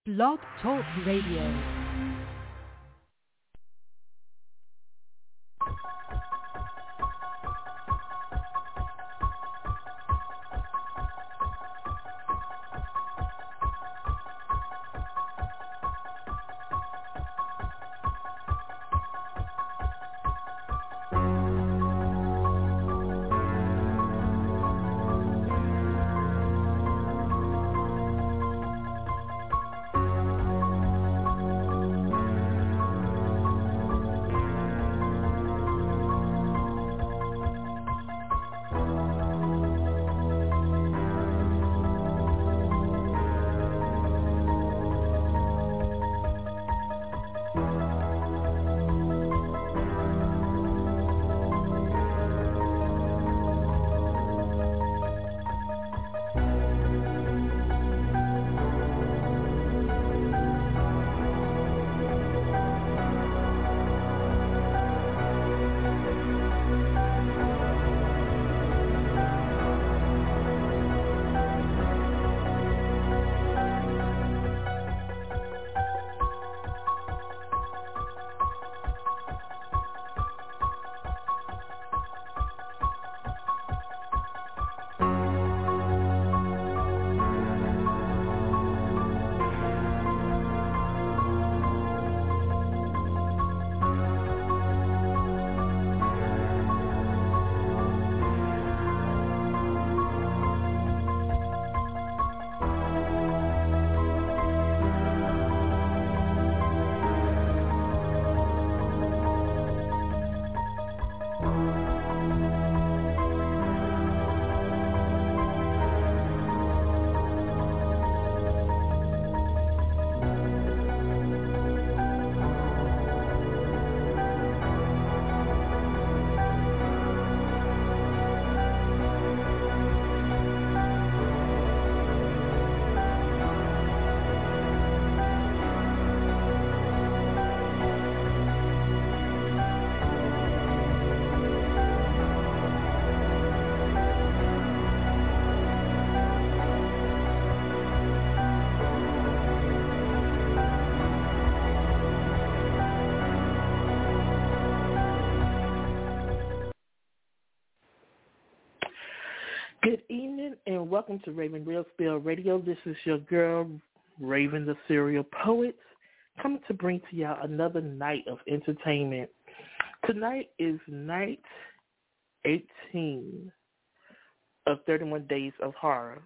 Blog Talk Radio. Good evening and welcome to Raven Real Spill Radio. This is your girl, Raven the Serial Poet, coming to bring to y'all another night of entertainment. Tonight is night 18 of 31 Days of Horror.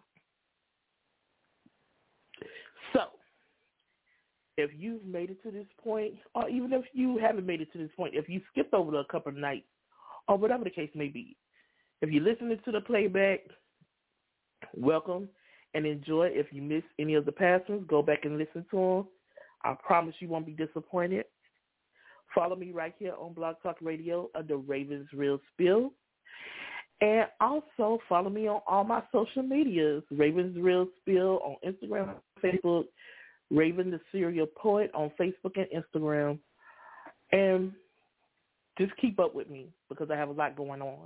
So, if you've made it to this point, or even if you haven't made it to this point, if you skipped over a couple of nights, or whatever the case may be, if you're listening to the playback, welcome and enjoy. If you miss any of the past ones, go back and listen to them. I promise you won't be disappointed. Follow me right here on Blog Talk Radio under Raven's Real Spill. And also follow me on all my social medias, Raven's Real Spill on Instagram, Facebook, Raven the Serial Poet on Facebook and Instagram. And just keep up with me because I have a lot going on.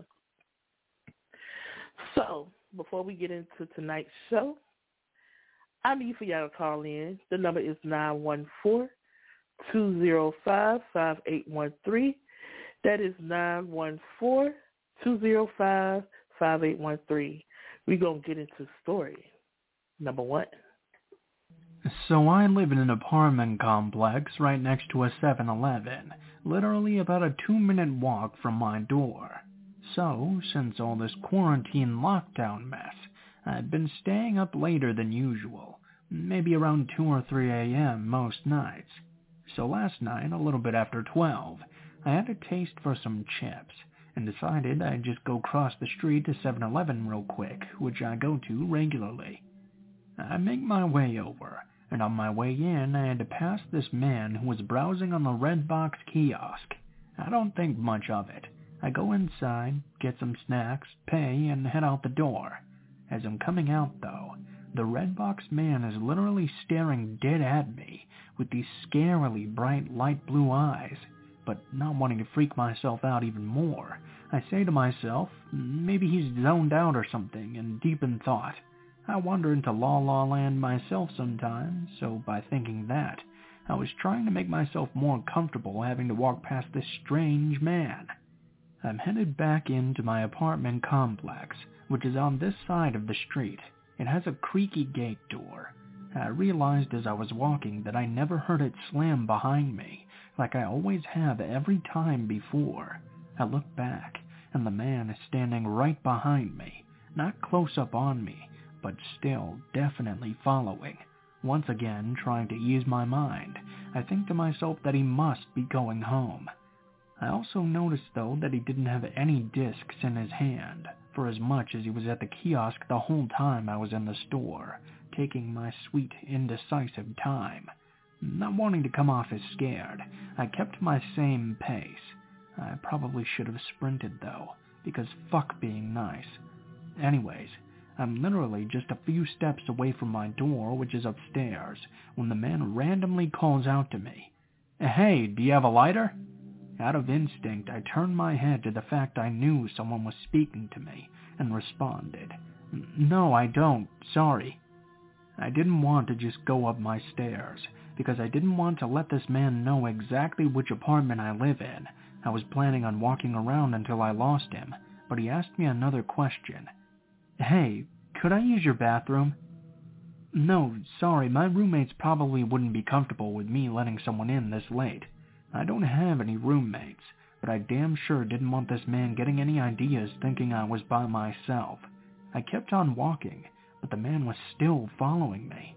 So, before we get into tonight's show, I need for y'all to call in. The number is 914-205-5813. That is 914-205-5813. We're going to get into story number one. So I live in an apartment complex right next to a 7-Eleven, literally about a 2-minute walk from my door. So, since all this quarantine lockdown mess, I've been staying up later than usual, maybe around 2 or 3 a.m. most nights. So last night, a little bit after 12, I had a taste for some chips and decided I'd just go across the street to 7-Eleven real quick, which I go to regularly. I make my way over, and on my way in, I had to pass this man who was browsing on the Redbox kiosk. I don't think much of it. I go inside, get some snacks, pay, and head out the door. As I'm coming out, though, the Redbox man is literally staring dead at me with these scarily bright light blue eyes. But not wanting to freak myself out even more, I say to myself, maybe he's zoned out or something, and deep in thought, I wander into La La Land myself sometimes, so by thinking that, I was trying to make myself more comfortable having to walk past this strange man. I'm headed back into my apartment complex, which is on this side of the street. It has a creaky gate door. I realized as I was walking that I never heard it slam behind me, like I always have every time before. I look back, and the man is standing right behind me, not close up on me, but still definitely following. Once again, trying to ease my mind, I think to myself that he must be going home. I also noticed, though, that he didn't have any discs in his hand, for as much as he was at the kiosk the whole time I was in the store, taking my sweet, indecisive time. Not wanting to come off as scared, I kept my same pace. I probably should have sprinted, though, because fuck being nice. Anyways, I'm literally just a few steps away from my door, which is upstairs, when the man randomly calls out to me, "Hey, do you have a lighter?" Out of instinct, I turned my head to the fact I knew someone was speaking to me, and responded, "No, I don't, sorry." I didn't want to just go up my stairs, because I didn't want to let this man know exactly which apartment I live in. I was planning on walking around until I lost him, but he asked me another question. "Hey, could I use your bathroom?" "No, sorry, my roommates probably wouldn't be comfortable with me letting someone in this late. I don't have any roommates, but I damn sure didn't want this man getting any ideas thinking I was by myself." I kept on walking, but the man was still following me.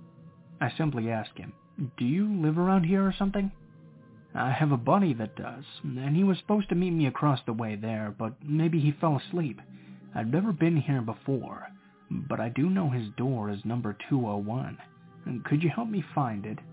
I simply asked him, "Do you live around here or something?" "I have a buddy that does, and he was supposed to meet me across the way there, but maybe he fell asleep. I've never been here before, but I do know his door is number 201. Could you help me find it?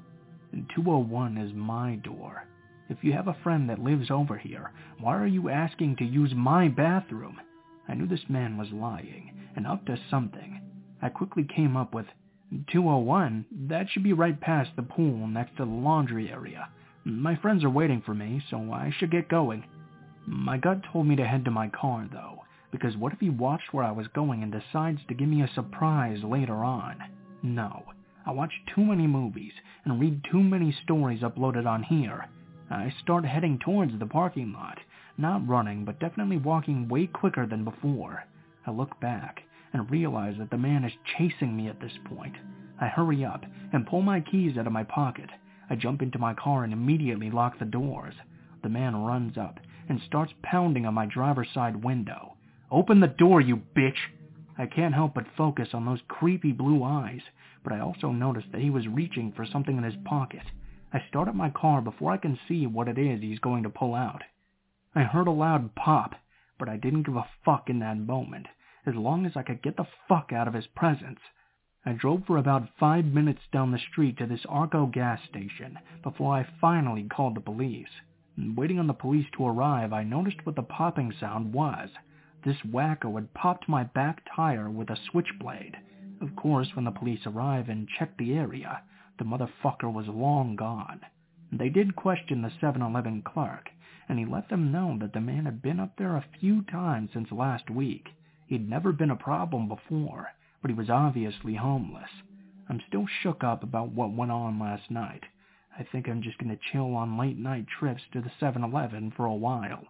201 is my door. If you have a friend that lives over here, why are you asking to use my bathroom?" I knew this man was lying, and up to something. I quickly came up with, 201? That should be right past the pool next to the laundry area. My friends are waiting for me, so I should get going. My gut told me to head to my car, though, because what if he watched where I was going and decides to give me a surprise later on? No. I watch too many movies and read too many stories uploaded on here. I start heading towards the parking lot, not running, but definitely walking way quicker than before. I look back and realize that the man is chasing me at this point. I hurry up and pull my keys out of my pocket. I jump into my car and immediately lock the doors. The man runs up and starts pounding on my driver's side window. "Open the door, you bitch!" I can't help but focus on those creepy blue eyes, but I also noticed that he was reaching for something in his pocket. I start up my car before I can see what it is he's going to pull out. I heard a loud pop, but I didn't give a fuck in that moment, as long as I could get the fuck out of his presence. I drove for about 5 minutes down the street to this Arco gas station before I finally called the police. Waiting on the police to arrive, I noticed what the popping sound was. This wacko had popped my back tire with a switchblade. Of course, when the police arrived and checked the area, the motherfucker was long gone. They did question the 7-Eleven clerk, and he let them know that the man had been up there a few times since last week. He'd never been a problem before, but he was obviously homeless. I'm still shook up about what went on last night. I think I'm just going to chill on late-night trips to the 7-Eleven for a while.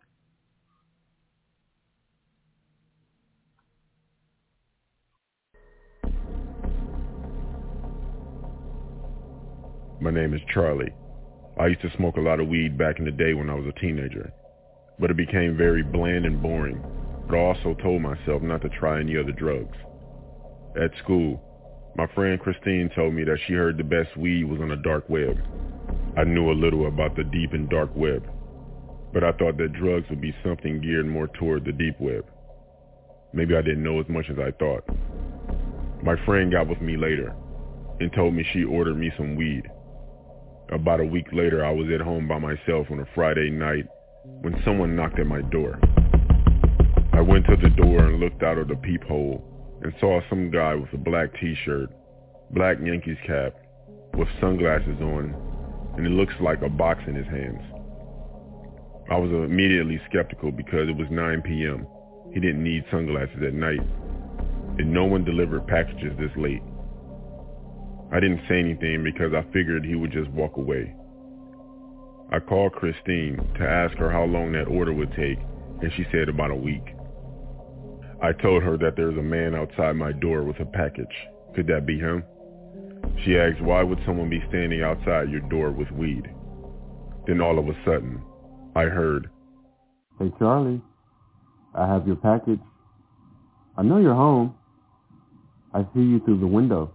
My name is Charlie. I used to smoke a lot of weed back in the day when I was a teenager, but it became very bland and boring, but I also told myself not to try any other drugs. At school, my friend Christine told me that she heard the best weed was on the dark web. I knew a little about the deep and dark web, but I thought that drugs would be something geared more toward the deep web. Maybe I didn't know as much as I thought. My friend got with me later and told me she ordered me some weed. About a week later, I was at home by myself on a Friday night when someone knocked at my door. I went to the door and looked out of the peephole and saw some guy with a black t-shirt, black Yankees cap, with sunglasses on, and it looks like a box in his hands. I was immediately skeptical because it was 9 p.m. He didn't need sunglasses at night. and no one delivered packages this late. I didn't say anything because I figured he would just walk away. I called Christine to ask her how long that order would take, and she said about a week. I told her that there's a man outside my door with a package. Could that be him? She asked, why would someone be standing outside your door with weed? Then all of a sudden, I heard, "Hey Charlie, I have your package. I know you're home. I see you through the window."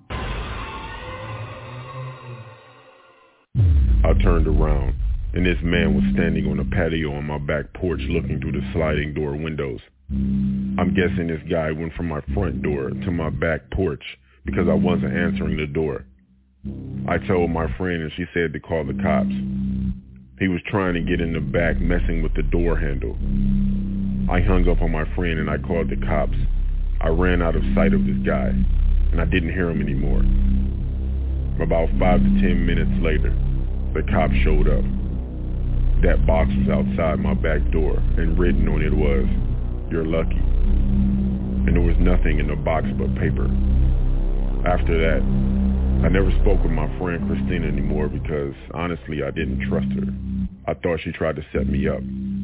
I turned around, and this man was standing on the patio on my back porch looking through the sliding door windows. I'm guessing this guy went from my front door to my back porch because I wasn't answering the door. I told my friend and she said to call the cops. He was trying to get in the back, messing with the door handle. I hung up on my friend and I called the cops. I ran out of sight of this guy, and I didn't hear him anymore. About 5 to 10 minutes later, the cops showed up. That box was outside my back door, and written on it was, "You're lucky." And there was nothing in the box but paper. After that, I never spoke with my friend Christina anymore because, honestly, I didn't trust her. I thought she tried to set me up.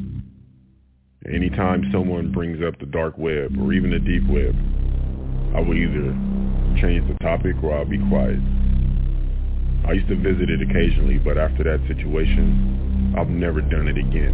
Anytime someone brings up the dark web or even the deep web, I will either change the topic or I'll be quiet. I used to visit it occasionally, but after that situation, I've never done it again.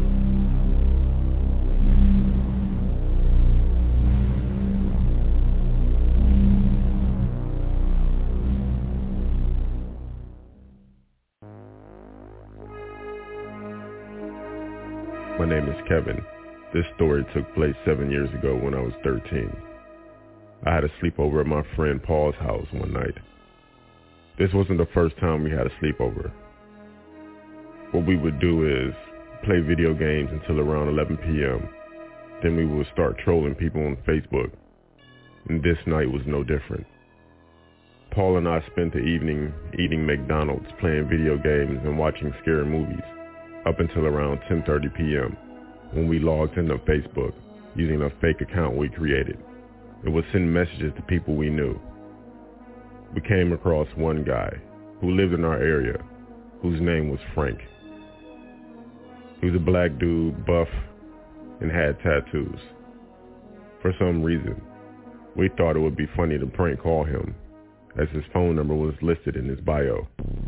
My name is Kevin. This story took place 7 years ago when I was 13. I had a sleepover at my friend Paul's house one night. This wasn't the first time we had a sleepover. What we would do is play video games until around 11 p.m. Then we would start trolling people on Facebook. And this night was no different. Paul and I spent the evening eating McDonald's, playing video games, and watching scary movies up until around 10:30 p.m. when we logged into Facebook using a fake account we created. It would send messages to people we knew. We came across one guy who lived in our area whose name was Frank. He was a black dude, buff, and had tattoos. For some reason, we thought it would be funny to prank call him, as his phone number was listed in his bio.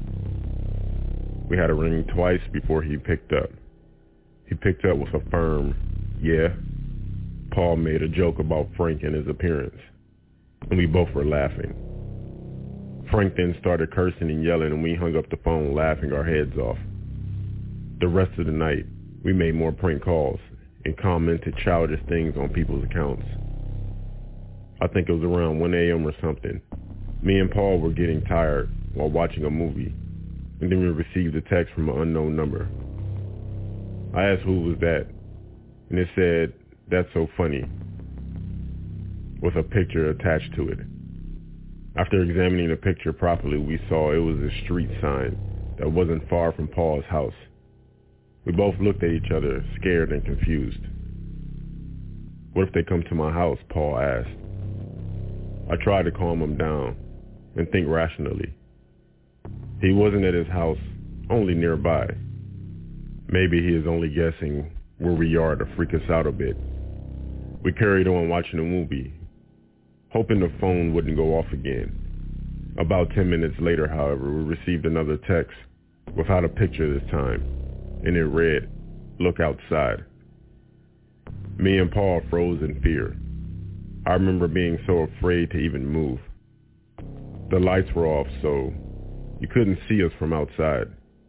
We had to ring twice before he picked up. He picked up with a firm, "Yeah." Paul made a joke about Frank and his appearance, and we both were laughing. Frank then started cursing and yelling, and we hung up the phone laughing our heads off. The rest of the night, we made more prank calls and commented childish things on people's accounts. I think it was around 1 a.m. or something. Me and Paul were getting tired while watching a movie, and then we received a text from an unknown number. I asked who was that, and it said, "That's so funny," with a picture attached to it. After examining the picture properly, we saw it was a street sign that wasn't far from Paul's house. We both looked at each other, scared and confused. "What if they come to my house?" Paul asked. I tried to calm him down and think rationally. He wasn't at his house, only nearby. Maybe he is only guessing where we are to freak us out a bit. We carried on watching the movie, hoping the phone wouldn't go off again. About 10 minutes later, however, we received another text without a picture this time, and it read, "Look outside." Me and Paul froze in fear. I remember being so afraid to even move. The lights were off, so you couldn't see us from outside.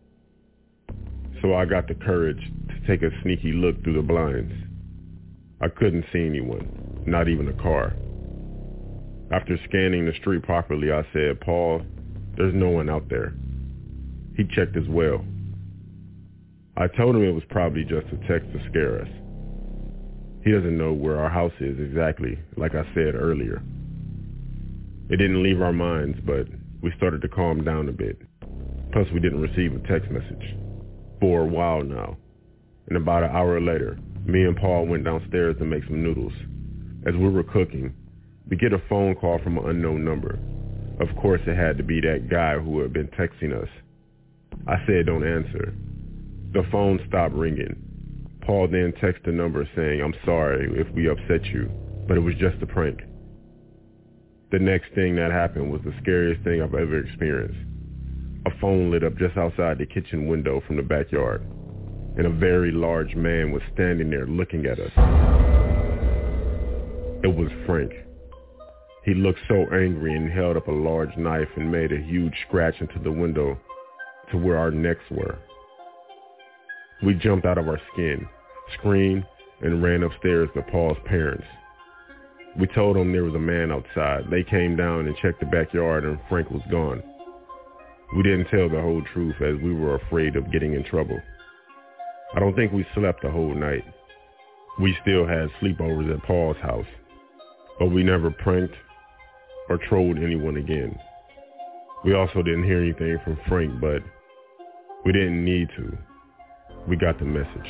So I got the courage to take a sneaky look through the blinds. I couldn't see anyone, not even a car. After scanning the street properly, I said, "Paul, there's no one out there." He checked as well. I told him it was probably just a text to scare us. He doesn't know where our house is exactly, like I said earlier. It didn't leave our minds, but we started to calm down a bit. Plus, we didn't receive a text message for a while now. And about an hour later, me and Paul went downstairs to make some noodles. As we were cooking, We get a phone call from an unknown number. Of course, it had to be that guy who had been texting us. I said don't answer. The phone stopped ringing. Paul then texted the number saying, I'm sorry if we upset you, but it was just a prank. The next thing that happened was the scariest thing I've ever experienced. A phone lit up just outside the kitchen window from the backyard, and a very large man was standing there looking at us. It was Frank. He looked so angry and held up a large knife and made a huge scratch into the window to where our necks were. We jumped out of our skin, screamed, and ran upstairs to Paul's parents. We told them there was a man outside. They came down and checked the backyard and Frank was gone. We didn't tell the whole truth as we were afraid of getting in trouble. I don't think we slept the whole night. We still had sleepovers at Paul's house, but we never pranked or trolled anyone again. We also didn't hear anything from Frank, but we didn't need to. We got the message.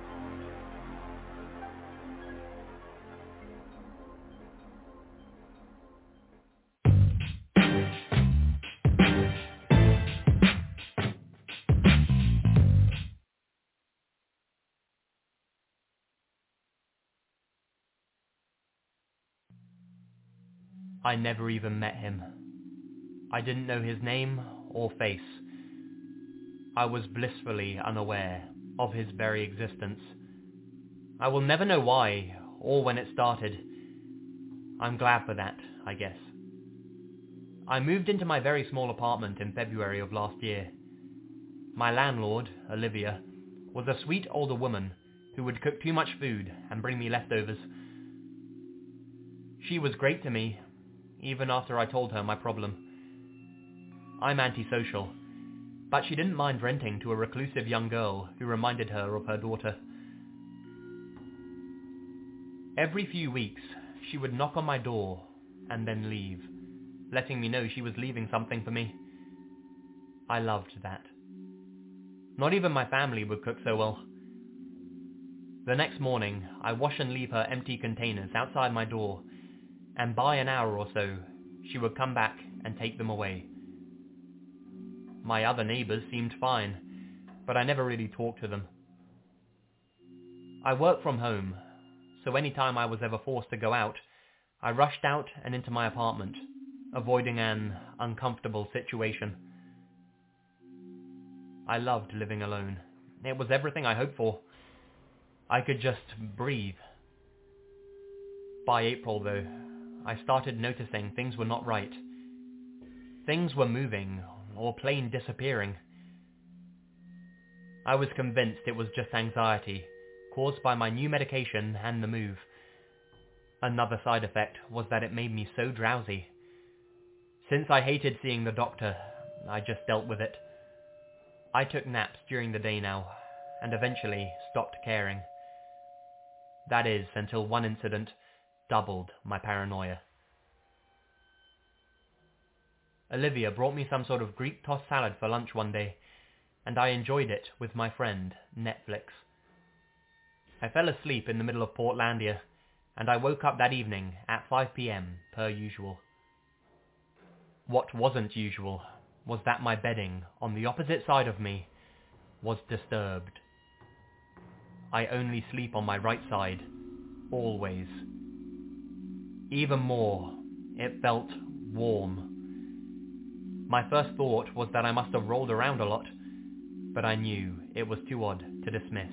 I never even met him. I didn't know his name or face. I was blissfully unaware of his very existence. I will never know why or when it started. I'm glad for that, I guess. I moved into my very small apartment in February of last year. My landlord, Olivia, was a sweet older woman who would cook too much food and bring me leftovers. She was great to me, even after I told her my problem. I'm antisocial, but she didn't mind renting to a reclusive young girl who reminded her of her daughter. Every few weeks, she would knock on my door and then leave, letting me know she was leaving something for me. I loved that. Not even my family would cook so well. The next morning, I wash and leave her empty containers outside my door, and by an hour or so, she would come back and take them away. My other neighbours seemed fine, but I never really talked to them. I work from home, so any time I was ever forced to go out, I rushed out and into my apartment, avoiding an uncomfortable situation. I loved living alone. It was everything I hoped for. I could just breathe. By April, though, I started noticing things were not right. Things were moving, or plain disappearing. I was convinced it was just anxiety, caused by my new medication and the move. Another side effect was that it made me so drowsy. Since I hated seeing the doctor, I just dealt with it. I took naps during the day now, and eventually stopped caring. That is, until one incident doubled my paranoia. Olivia brought me some sort of Greek tossed salad for lunch one day, and I enjoyed it with my friend, Netflix. I fell asleep in the middle of Portlandia, and I woke up that evening at 5 p.m. per usual. What wasn't usual was that my bedding on the opposite side of me was disturbed. I only sleep on my right side, always. Even more, it felt warm. My first thought was that I must have rolled around a lot, but I knew it was too odd to dismiss.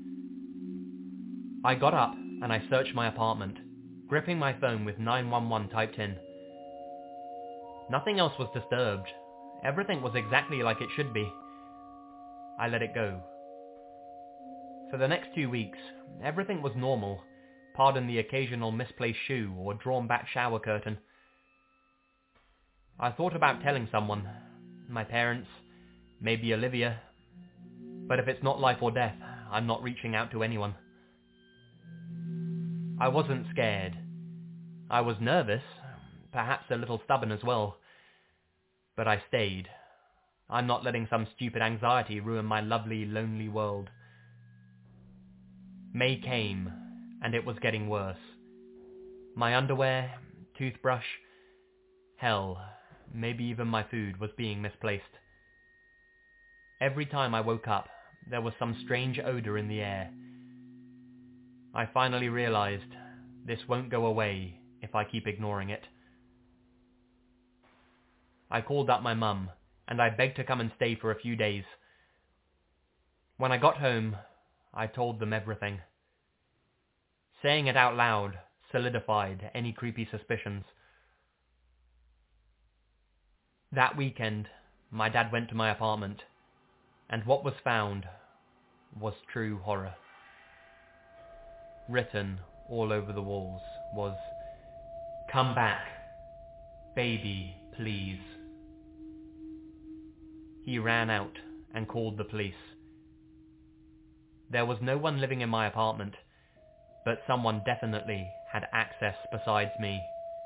I got up and I searched my apartment, gripping my phone with 911 typed in. Nothing else was disturbed. Everything was exactly like it should be. I let it go. For the next 2 weeks, everything was normal, pardon the occasional misplaced shoe or drawn back shower curtain. I thought about telling someone, my parents, maybe Olivia, but if it's not life or death, I'm not reaching out to anyone. I wasn't scared. I was nervous, perhaps a little stubborn as well, but I stayed. I'm not letting some stupid anxiety ruin my lovely, lonely world. May came, and it was getting worse. My underwear, toothbrush. Hell, maybe even my food was being misplaced. Every time I woke up, there was some strange odor in the air. I finally realized this won't go away if I keep ignoring it. I called up my mum, and I begged to come and stay for a few days. When I got home, I told them everything. Saying it out loud solidified any creepy suspicions. That weekend, my dad went to my apartment, and what was found was true horror. Written all over the walls was, "Come back, baby, please." He ran out and called the police. There was no one living in my apartment, but someone definitely had access besides me.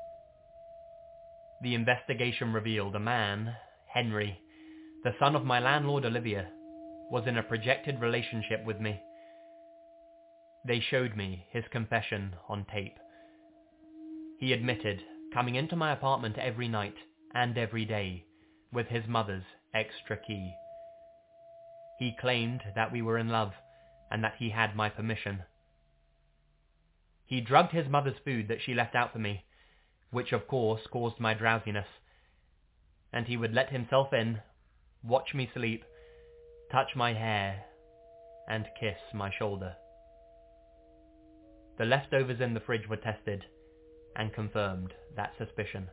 The investigation revealed a man, Henry, the son of my landlord Olivia, was in a projected relationship with me. They showed me his confession on tape. He admitted coming into my apartment every night and every day with his mother's extra key. He claimed that we were in love and that he had my permission. He drugged his mother's food that she left out for me, which of course caused my drowsiness, and he would let himself in, watch me sleep, touch my hair, and kiss my shoulder. The leftovers in the fridge were tested and confirmed that suspicion.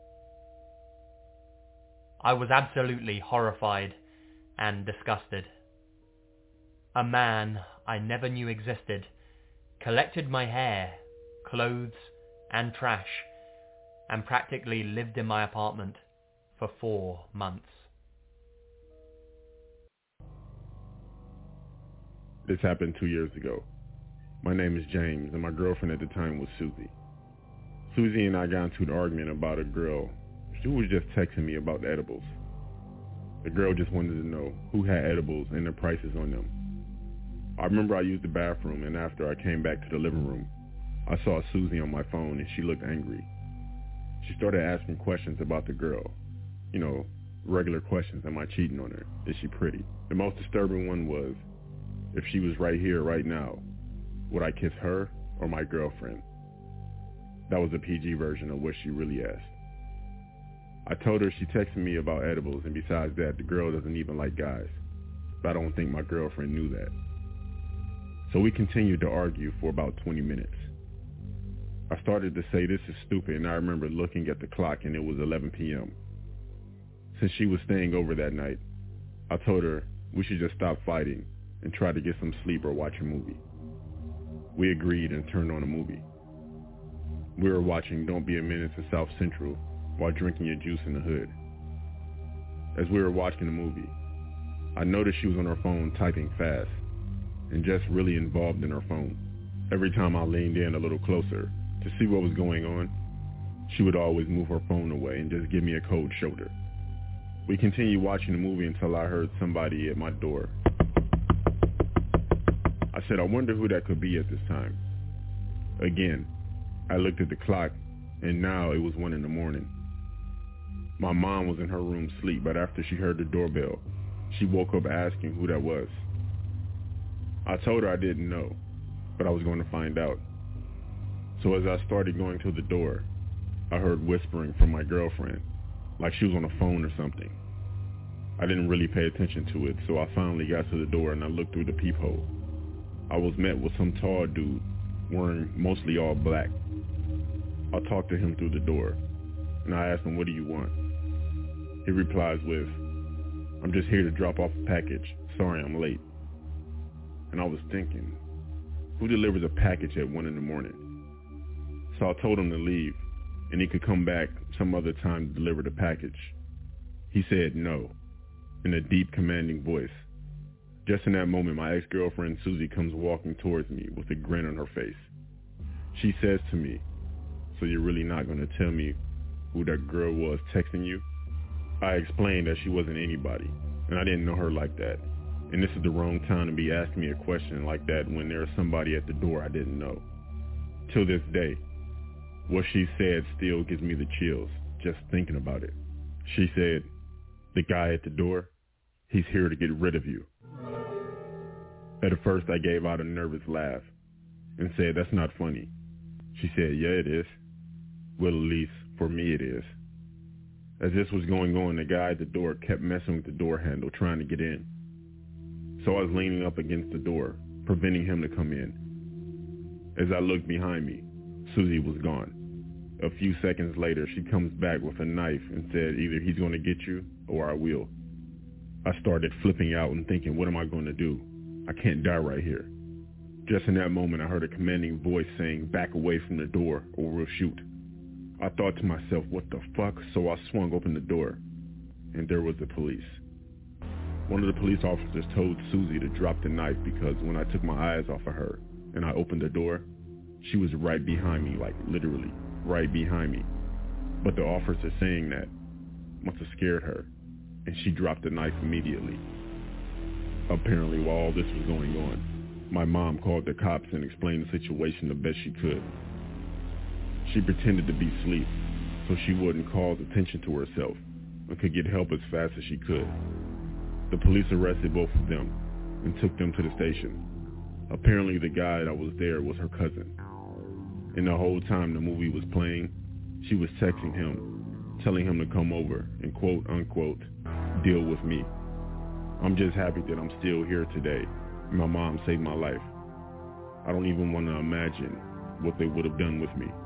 I was absolutely horrified and disgusted. A man I never knew existed collected my hair, clothes, and trash, and practically lived in my apartment for 4 months. This happened 2 years ago. My name is James, and my girlfriend at the time was Susie. Susie and I got into an argument about a girl. She was just texting me about the edibles. The girl just wanted to know who had edibles and the prices on them. I remember I used the bathroom, and after I came back to the living room, I saw Susie on my phone, and she looked angry. She started asking questions about the girl. You know, regular questions. Am I cheating on her? Is she pretty? The most disturbing one was, if she was right here, right now, would I kiss her or my girlfriend? That was a PG version of what she really asked. I told her she texted me about edibles, and besides that, the girl doesn't even like guys. But I don't think my girlfriend knew that. So we continued to argue for about 20 minutes. I started to say this is stupid, and I remember looking at the clock and it was 11 p.m. Since she was staying over that night, I told her we should just stop fighting and try to get some sleep or watch a movie. We agreed and turned on a movie. We were watching Don't Be a Menace to South Central while drinking a juice in the hood. As we were watching the movie, I noticed she was on her phone typing fast and just really involved in her phone. Every time I leaned in a little closer to see what was going on, she would always move her phone away and just give me a cold shoulder. We continued watching the movie until I heard somebody at my door. I said, I wonder who that could be at this time. Again, I looked at the clock, and now it was 1 a.m. My mom was in her room asleep, but after she heard the doorbell, she woke up asking who that was. I told her I didn't know, but I was going to find out. So as I started going to the door, I heard whispering from my girlfriend, like she was on a phone or something. I didn't really pay attention to it, so I finally got to the door and I looked through the peephole. I was met with some tall dude, wearing mostly all black. I talked to him through the door, and I asked him, what do you want? He replies with, I'm just here to drop off a package. Sorry I'm late. And I was thinking, who delivers a package at 1 a.m? So I told him to leave, and he could come back some other time to deliver the package. He said no, in a deep, commanding voice. Just in that moment, my ex-girlfriend Susie comes walking towards me with a grin on her face. She says to me, so you're really not going to tell me who that girl was texting you? I explained that she wasn't anybody, and I didn't know her like that. And this is the wrong time to be asking me a question like that when there's somebody at the door I didn't know. Till this day, What she said still gives me the chills, just thinking about it. She said, "The guy at the door, he's here to get rid of you." At first I gave out a nervous laugh and said, "That's not funny." She said, "Yeah, it is. Well, at least for me it is." As this was going on, the guy at the door kept messing with the door handle, trying to get in. So I was leaning up against the door, preventing him to come in. As I looked behind me, Susie was gone. A few seconds later, she comes back with a knife and said, "Either he's going to get you or I will." I started flipping out and thinking, what am I going to do? I can't die right here. Just in that moment, I heard a commanding voice saying, "Back away from the door or we'll shoot." I thought to myself, what the fuck? So I swung open the door, and there was the police. One of the police officers told Susie to drop the knife because when I took my eyes off of her and I opened the door, she was right behind me, like literally right behind me. But the officer saying that must have scared her, and she dropped the knife immediately. Apparently, while all this was going on, my mom called the cops and explained the situation the best she could. She pretended to be asleep so she wouldn't cause attention to herself and could get help as fast as she could. The police arrested both of them and took them to the station. Apparently the guy that was there was her cousin. And the whole time the movie was playing, she was texting him, telling him to come over and quote unquote, deal with me. I'm just happy that I'm still here today. My mom saved my life. I don't even want to imagine what they would have done with me.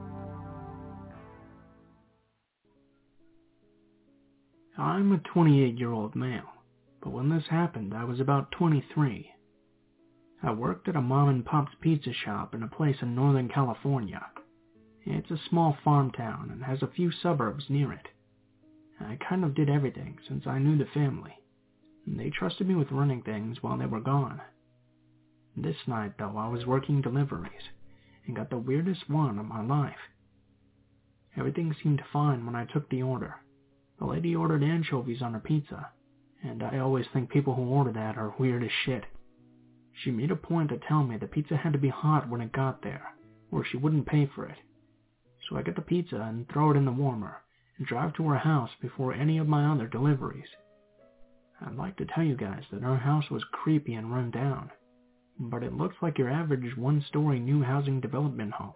I'm a 28-year-old male, but when this happened, I was about 23. I worked at a mom-and-pop's pizza shop in a place in Northern California. It's a small farm town and has a few suburbs near it. I kind of did everything since I knew the family, and they trusted me with running things while they were gone. This night, though, I was working deliveries and got the weirdest one of my life. Everything seemed fine when I took the order. The lady ordered anchovies on her pizza, and I always think people who order that are weird as shit. She made a point to tell me the pizza had to be hot when it got there, or she wouldn't pay for it. So I get the pizza and throw it in the warmer, and drive to her house before any of my other deliveries. I'd like to tell you guys that her house was creepy and run down, but it looks like your average one-story new housing development home.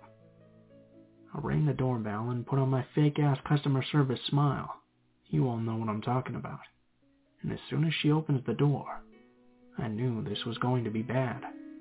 I rang the doorbell and put on my fake-ass customer service smile. You all know what I'm talking about. And as soon as she opens the door, I knew this was going to be bad.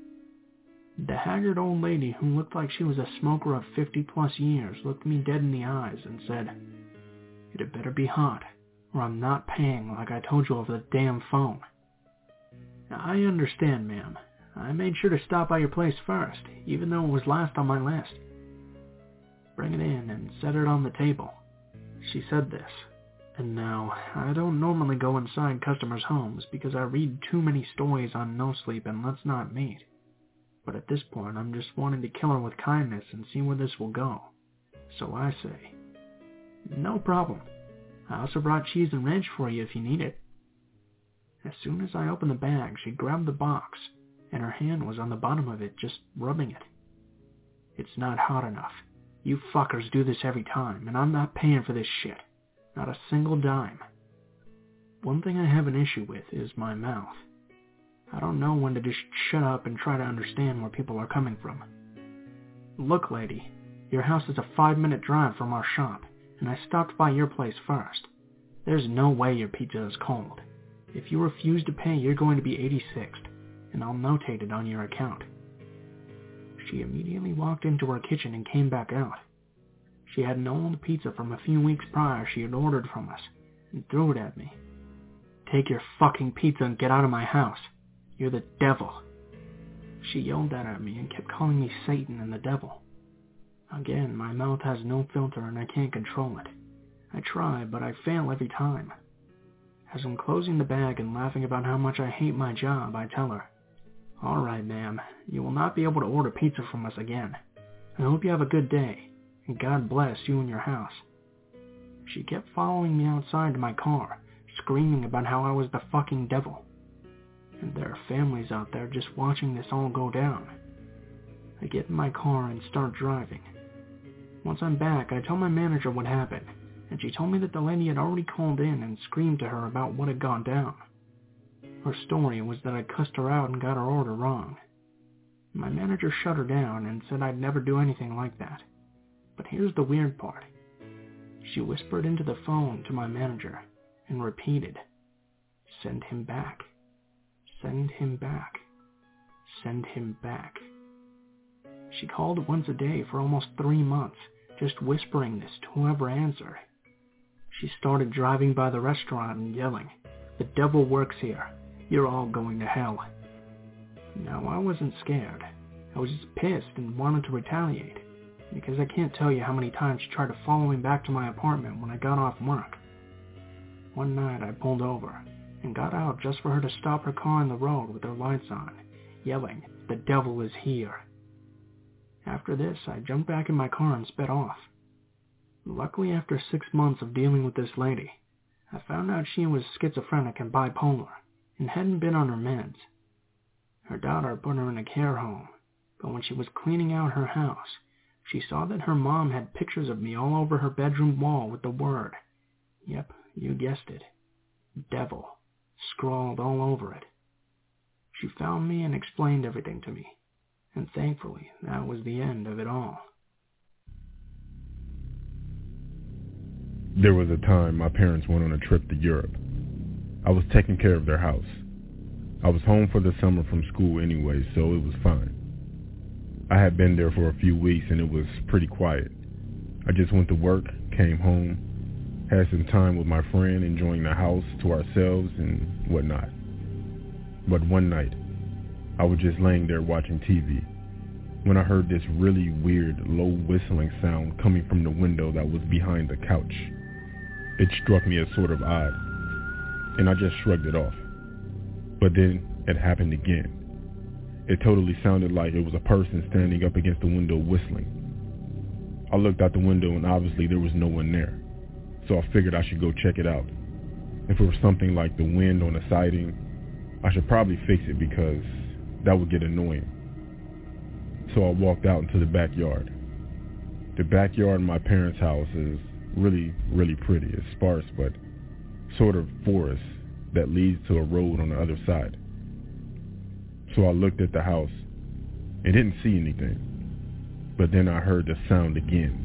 The haggard old lady who looked like she was a smoker of 50-plus years looked me dead in the eyes and said, "It had better be hot, or I'm not paying like I told you over the damn phone." Now, I understand, ma'am. I made sure to stop by your place first, even though it was last on my list. "Bring it in and set it on the table," she said this. And now, I don't normally go inside customers' homes because I read too many stories on no sleep and let's not meet. But at this point, I'm just wanting to kill her with kindness and see where this will go. So I say, "No problem. I also brought cheese and ranch for you if you need it." As soon as I opened the bag, she grabbed the box, and her hand was on the bottom of it, just rubbing it. "It's not hot enough. You fuckers do this every time, and I'm not paying for this shit. Not a single dime." One thing I have an issue with is my mouth. I don't know when to just shut up and try to understand where people are coming from. "Look, lady, your house is a 5-minute drive from our shop, and I stopped by your place first. There's no way your pizza is cold. If you refuse to pay, you're going to be 86th, and I'll notate it on your account." She immediately walked into her kitchen and came back out. She had an old pizza from a few weeks prior she had ordered from us, and threw it at me. "Take your fucking pizza and get out of my house. You're the devil." She yelled that at me and kept calling me Satan and the devil. Again, my mouth has no filter and I can't control it. I try, but I fail every time. As I'm closing the bag and laughing about how much I hate my job, I tell her, "All right, ma'am, you will not be able to order pizza from us again. I hope you have a good day, and God bless you and your house." She kept following me outside to my car, screaming about how I was the fucking devil. And there are families out there just watching this all go down. I get in my car and start driving. Once I'm back, I tell my manager what happened, and she told me that the lady had already called in and screamed to her about what had gone down. Her story was that I cussed her out and got her order wrong. My manager shut her down and said I'd never do anything like that. But here's the weird part. She whispered into the phone to my manager and repeated, "Send him back. Send him back. Send him back." She called once a day for almost 3 months, just whispering this to whoever answered. She started driving by the restaurant and yelling, "The devil works here. You're all going to hell." Now, I wasn't scared. I was just pissed and wanted to retaliate, because I can't tell you how many times she tried to follow me back to my apartment when I got off work. One night I pulled over and got out just for her to stop her car on the road with her lights on, yelling, "The devil is here." After this, I jumped back in my car and sped off. Luckily, after 6 months of dealing with this lady, I found out she was schizophrenic and bipolar and hadn't been on her meds. Her daughter put her in a care home, but when she was cleaning out her house, she saw that her mom had pictures of me all over her bedroom wall with the word, yep, you guessed it, devil, scrawled all over it. She found me and explained everything to me, and thankfully that was the end of it all. There was a time my parents went on a trip to Europe. I was taking care of their house. I was home for the summer from school anyway, so it was fine. I had been there for a few weeks and it was pretty quiet. I just went to work, came home, had some time with my friend, enjoying the house to ourselves and whatnot. But one night, I was just laying there watching TV when I heard this really weird, low whistling sound coming from the window that was behind the couch. It struck me as sort of odd, and I just shrugged it off. But then it happened again. It totally sounded like it was a person standing up against the window whistling. I looked out the window and obviously there was no one there, so I figured I should go check it out. If it was something like the wind on the siding, I should probably fix it because that would get annoying. So I walked out into the backyard. The backyard in my parents' house is really, really pretty. It's sparse, but sort of forest that leads to a road on the other side. So I looked at the house and didn't see anything. But then I heard the sound again.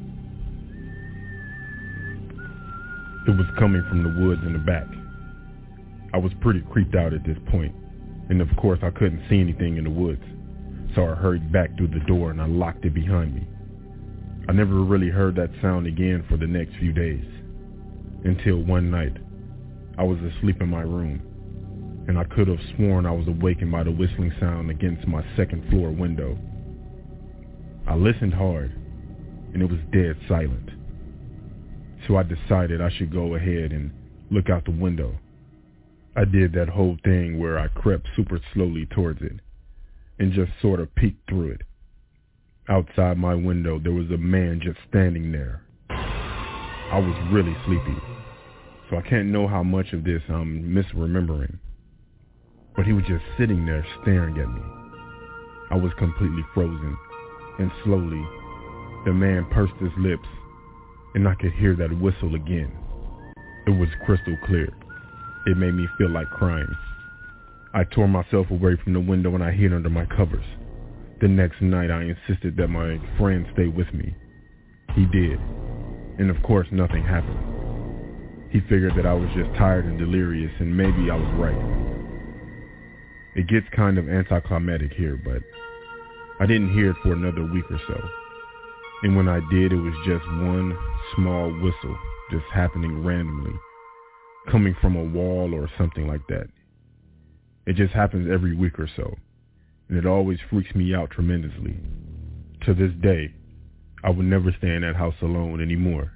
It was coming from the woods in the back. I was pretty creeped out at this point, and of course I couldn't see anything in the woods. So I hurried back through the door and I locked it behind me. I never really heard that sound again for the next few days, until one night. I was asleep in my room, and I could have sworn I was awakened by the whistling sound against my second floor window. I listened hard, and it was dead silent. So I decided I should go ahead and look out the window. I did that whole thing where I crept super slowly towards it, and just sort of peeked through it. Outside my window, there was a man just standing there. I was really sleepy, so I can't know how much of this I'm misremembering. But he was just sitting there staring at me. I was completely frozen, and slowly, the man pursed his lips, and I could hear that whistle again. It was crystal clear. It made me feel like crying. I tore myself away from the window and I hid under my covers. The next night I insisted that my friend stay with me. He did, and of course nothing happened. He figured that I was just tired and delirious, and maybe I was right. It gets kind of anticlimactic here, but I didn't hear it for another week or so. And when I did, it was just one small whistle, just happening randomly, coming from a wall or something like that. It just happens every week or so, and it always freaks me out tremendously. To this day, I would never stay in that house alone anymore.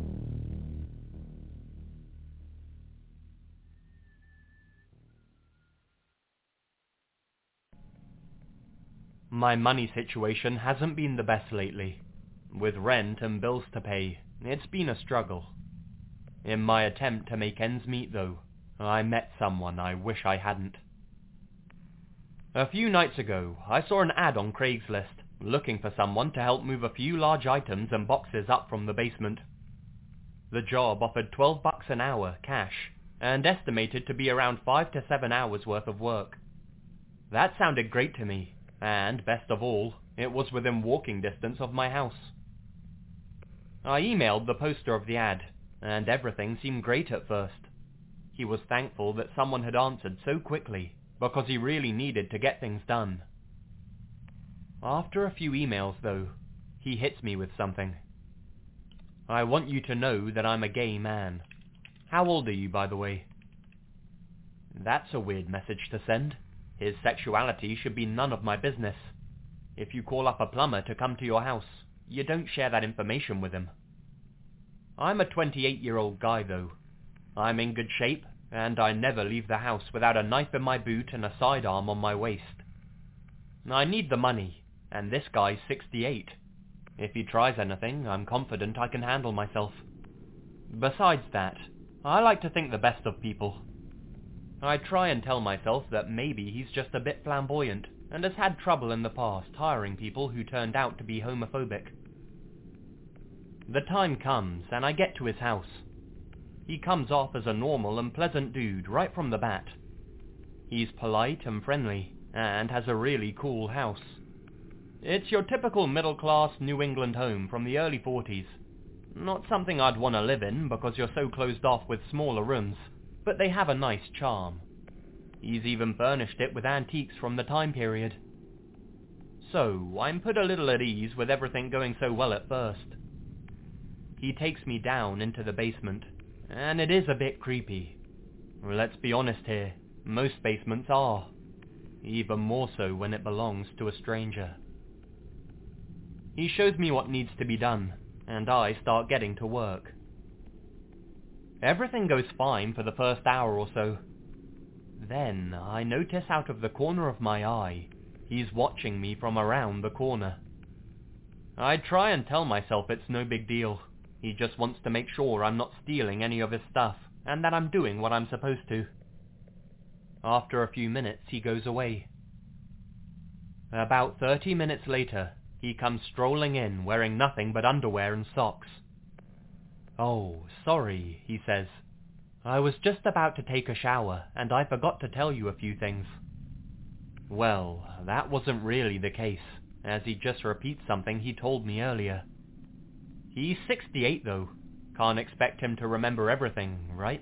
My money situation hasn't been the best lately. With rent and bills to pay, it's been a struggle. In my attempt to make ends meet though, I met someone I wish I hadn't. A few nights ago, I saw an ad on Craigslist looking for someone to help move a few large items and boxes up from the basement. The job offered $12 an hour, cash, and estimated to be around 5 to 7 hours worth of work. That sounded great to me, and best of all, it was within walking distance of my house. I emailed the poster of the ad, and everything seemed great at first. He was thankful that someone had answered so quickly, because he really needed to get things done. After a few emails, though, he hits me with something. I want you to know that I'm a gay man. How old are you, by the way? That's a weird message to send. His sexuality should be none of my business. If you call up a plumber to come to your house, you don't share that information with him. I'm a 28-year-old guy, though. I'm in good shape, and I never leave the house without a knife in my boot and a sidearm on my waist. I need the money, and this guy's 68. If he tries anything, I'm confident I can handle myself. Besides that, I like to think the best of people. I try and tell myself that maybe he's just a bit flamboyant, and has had trouble in the past hiring people who turned out to be homophobic. The time comes, and I get to his house. He comes off as a normal and pleasant dude right from the bat. He's polite and friendly, and has a really cool house. It's your typical middle-class New England home from the early 40s. Not something I'd want to live in because you're so closed off with smaller rooms, but they have a nice charm. He's even furnished it with antiques from the time period. So, I'm put a little at ease with everything going so well at first. He takes me down into the basement, and it is a bit creepy. Let's be honest here, most basements are. Even more so when it belongs to a stranger. He shows me what needs to be done, and I start getting to work. Everything goes fine for the first hour or so. Then I notice out of the corner of my eye, he's watching me from around the corner. I try and tell myself it's no big deal. He just wants to make sure I'm not stealing any of his stuff, and that I'm doing what I'm supposed to. After a few minutes, he goes away. About 30 minutes later, he comes strolling in wearing nothing but underwear and socks. "Oh, sorry," he says. "I was just about to take a shower, and I forgot to tell you a few things." Well, that wasn't really the case, as he just repeats something he told me earlier. He's 68 though. Can't expect him to remember everything, right?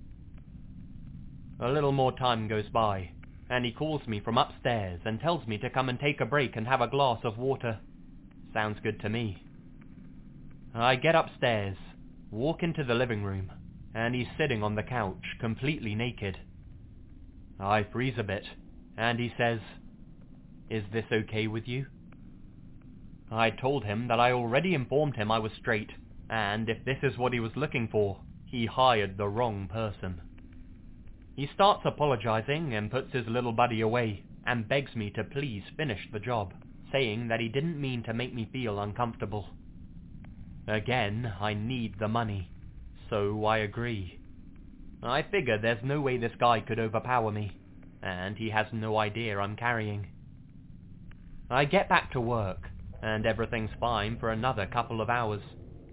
A little more time goes by, and he calls me from upstairs and tells me to come and take a break and have a glass of water. Sounds good to me. I get upstairs, walk into the living room, and he's sitting on the couch, completely naked. I freeze a bit, and he says, "Is this okay with you?" I told him that I already informed him I was straight, and if this is what he was looking for, he hired the wrong person. He starts apologizing and puts his little buddy away, and begs me to please finish the job, saying that he didn't mean to make me feel uncomfortable. Again, I need the money, so I agree. I figure there's no way this guy could overpower me, and he has no idea I'm carrying. I get back to work, and everything's fine for another couple of hours.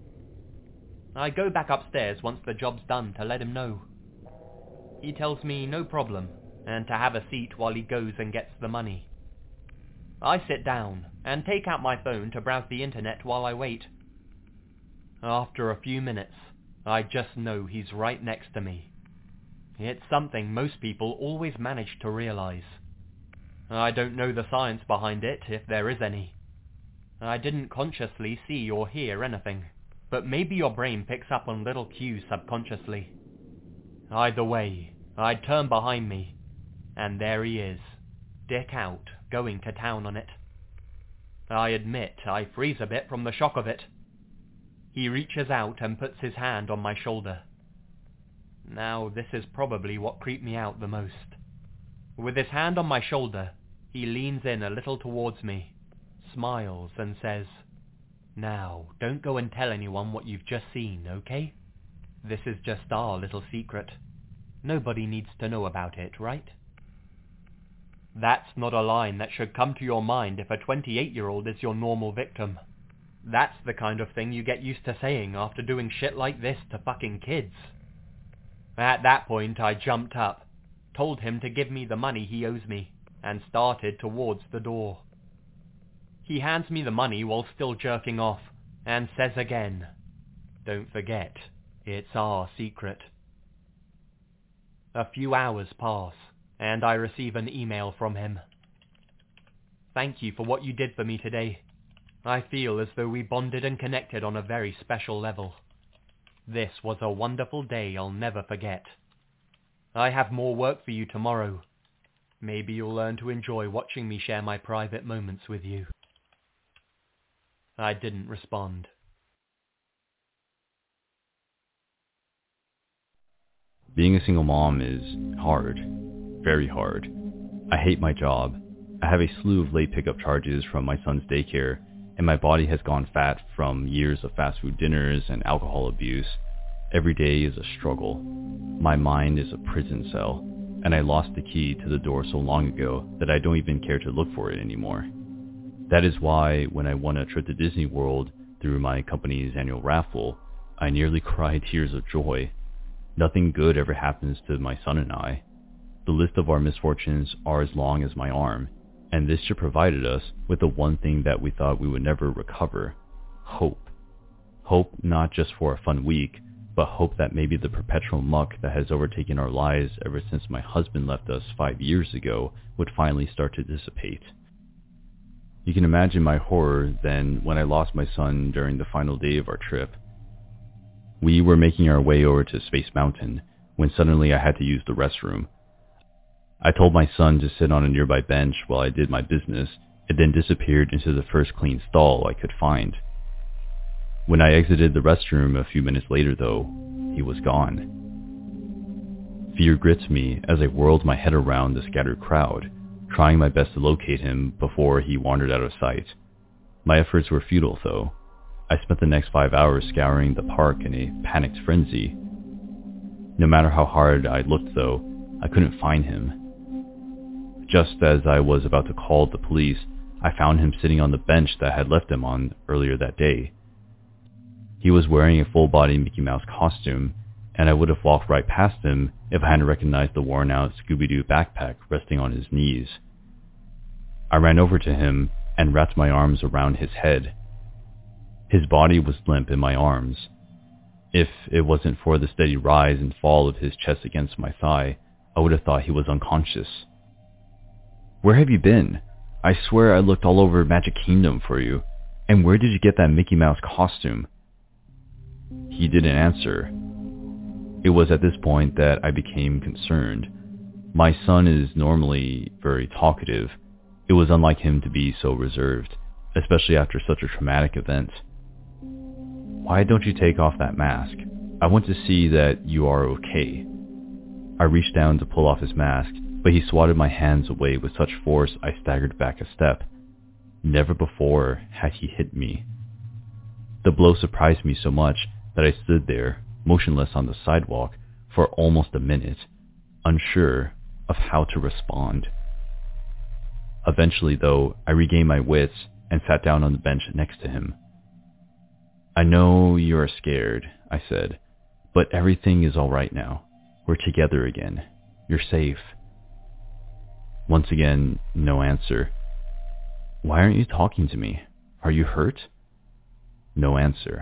I go back upstairs once the job's done to let him know. He tells me no problem, and to have a seat while he goes and gets the money. I sit down, and take out my phone to browse the internet while I wait. After a few minutes, I just know he's right next to me. It's something most people always manage to realize. I don't know the science behind it, if there is any. I didn't consciously see or hear anything, but maybe your brain picks up on little cues subconsciously. Either way, I turn behind me, and there he is, dick out, going to town on it. I admit I freeze a bit from the shock of it. He reaches out and puts his hand on my shoulder. Now this is probably what creeped me out the most. With his hand on my shoulder, he leans in a little towards me, smiles and says, "Now, don't go and tell anyone what you've just seen, okay? This is just our little secret. Nobody needs to know about it, right?" That's not a line that should come to your mind if a 28-year-old is your normal victim. That's the kind of thing you get used to saying after doing shit like this to fucking kids. At that point, I jumped up, told him to give me the money he owes me, and started towards the door. He hands me the money while still jerking off, and says again, "Don't forget, it's our secret." A few hours pass, and I receive an email from him. "Thank you for what you did for me today. I feel as though we bonded and connected on a very special level. This was a wonderful day I'll never forget. I have more work for you tomorrow. Maybe you'll learn to enjoy watching me share my private moments with you." I didn't respond. Being a single mom is hard. Very hard. I hate my job. I have a slew of late pickup charges from my son's daycare, and my body has gone fat from years of fast food dinners and alcohol abuse. Every day is a struggle. My mind is a prison cell, and I lost the key to the door so long ago that I don't even care to look for it anymore. That is why when I won a trip to Disney World through my company's annual raffle, I nearly cried tears of joy. Nothing good ever happens to my son and I. The list of our misfortunes are as long as my arm, and this trip provided us with the one thing that we thought we would never recover: hope. Hope not just for a fun week, but hope that maybe the perpetual muck that has overtaken our lives ever since my husband left us 5 years ago would finally start to dissipate. You can imagine my horror then when I lost my son during the final day of our trip. We were making our way over to Space Mountain when suddenly I had to use the restroom. I told my son to sit on a nearby bench while I did my business, and then disappeared into the first clean stall I could find. When I exited the restroom a few minutes later though, he was gone. Fear gripped me as I whirled my head around the scattered crowd, trying my best to locate him before he wandered out of sight. My efforts were futile though. I spent the next 5 hours scouring the park in a panicked frenzy. No matter how hard I looked though, I couldn't find him. Just as I was about to call the police, I found him sitting on the bench that I had left him on earlier that day. He was wearing a full-body Mickey Mouse costume, and I would have walked right past him if I hadn't recognized the worn-out Scooby-Doo backpack resting on his knees. I ran over to him and wrapped my arms around his head. His body was limp in my arms. If it wasn't for the steady rise and fall of his chest against my thigh, I would have thought he was unconscious. "Where have you been? I swear I looked all over Magic Kingdom for you. And where did you get that Mickey Mouse costume?" He didn't answer. It was at this point that I became concerned. My son is normally very talkative. It was unlike him to be so reserved, especially after such a traumatic event. "Why don't you take off that mask? I want to see that you are okay." I reached down to pull off his mask, but he swatted my hands away with such force I staggered back a step. Never before had he hit me. The blow surprised me so much that I stood there, motionless on the sidewalk, for almost a minute, unsure of how to respond. Eventually, though, I regained my wits and sat down on the bench next to him. "I know you are scared," I said, "but everything is all right now. We're together again. You're safe." Once again, no answer. "Why aren't you talking to me? Are you hurt?" No answer.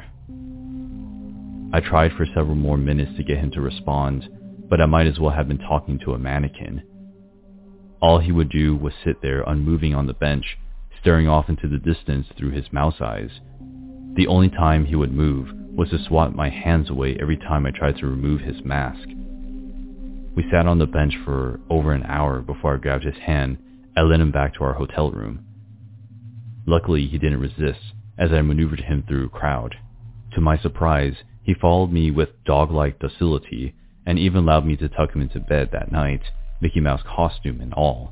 I tried for several more minutes to get him to respond, but I might as well have been talking to a mannequin. All he would do was sit there unmoving on the bench, staring off into the distance through his mouse eyes. The only time he would move was to swat my hands away every time I tried to remove his mask. We sat on the bench for over an hour before I grabbed his hand and led him back to our hotel room. Luckily, he didn't resist as I maneuvered him through a crowd. To my surprise, he followed me with dog-like docility and even allowed me to tuck him into bed that night, Mickey Mouse costume and all.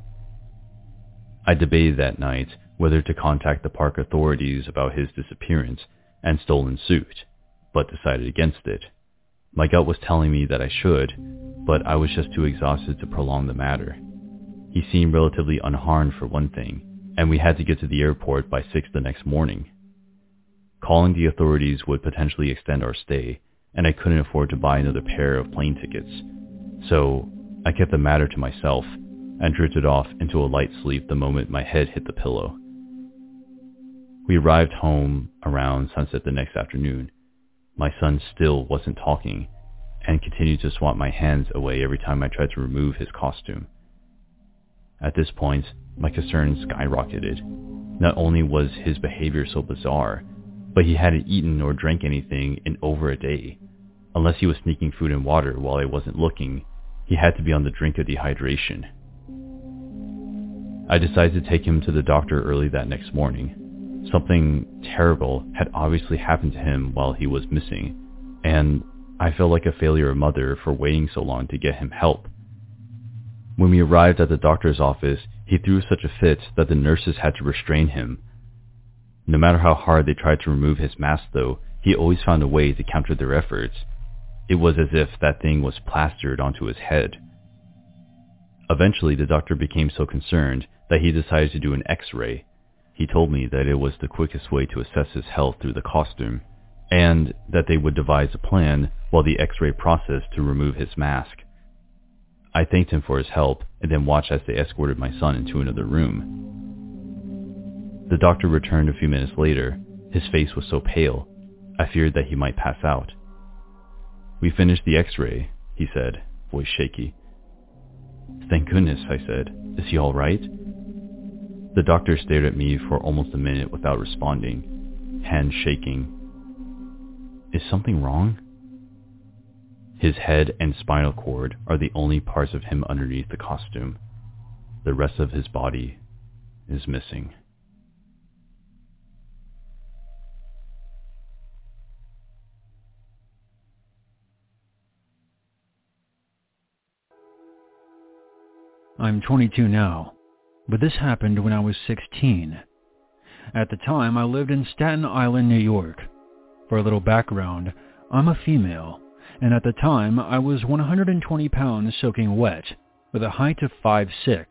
I debated that night whether to contact the park authorities about his disappearance and stolen suit, but decided against it. My gut was telling me that I should, but I was just too exhausted to prolong the matter. He seemed relatively unharmed for one thing, and we had to get to the airport by 6 the next morning. Calling the authorities would potentially extend our stay, and I couldn't afford to buy another pair of plane tickets. So I kept the matter to myself and drifted off into a light sleep the moment my head hit the pillow. We arrived home around sunset the next afternoon. My son still wasn't talking and continued to swat my hands away every time I tried to remove his costume. At this point, my concerns skyrocketed. Not only was his behavior so bizarre, but he hadn't eaten or drank anything in over a day. Unless he was sneaking food and water while I wasn't looking, he had to be on the brink of dehydration. I decided to take him to the doctor early that next morning. Something terrible had obviously happened to him while he was missing, and I felt like a failure mother for waiting so long to get him help. When we arrived at the doctor's office, he threw such a fit that the nurses had to restrain him. No matter how hard they tried to remove his mask though, he always found a way to counter their efforts. It was as if that thing was plastered onto his head. Eventually, the doctor became so concerned that he decided to do an X-ray. He told me that it was the quickest way to assess his health through the costume, and that they would devise a plan while the X-ray processed to remove his mask. I thanked him for his help and then watched as they escorted my son into another room. The doctor returned a few minutes later. His face was so pale, I feared that he might pass out. "We finished the X-ray," he said, voice shaky. "Thank goodness," I said. "Is he all right?" The doctor stared at me for almost a minute without responding, hands shaking. "Is something wrong?" His head and spinal cord are the only parts of him underneath the costume. The rest of his body is missing. I'm 22 now, but this happened when I was 16. At the time, I lived in Staten Island, New York. For a little background, I'm a female, and at the time I was 120 pounds soaking wet, with a height of 5'6".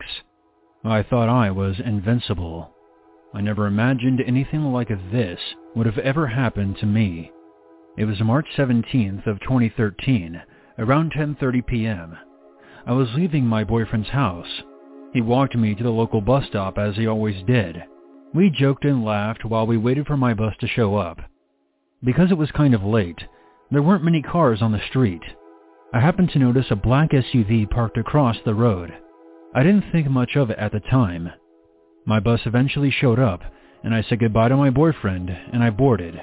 I thought I was invincible. I never imagined anything like this would have ever happened to me. It was March 17th of 2013, around 10:30 p.m. I was leaving my boyfriend's house. He walked me to the local bus stop as he always did. We joked and laughed while we waited for my bus to show up. Because it was kind of late, there weren't many cars on the street. I happened to notice a black SUV parked across the road. I didn't think much of it at the time. My bus eventually showed up, and I said goodbye to my boyfriend, and I boarded.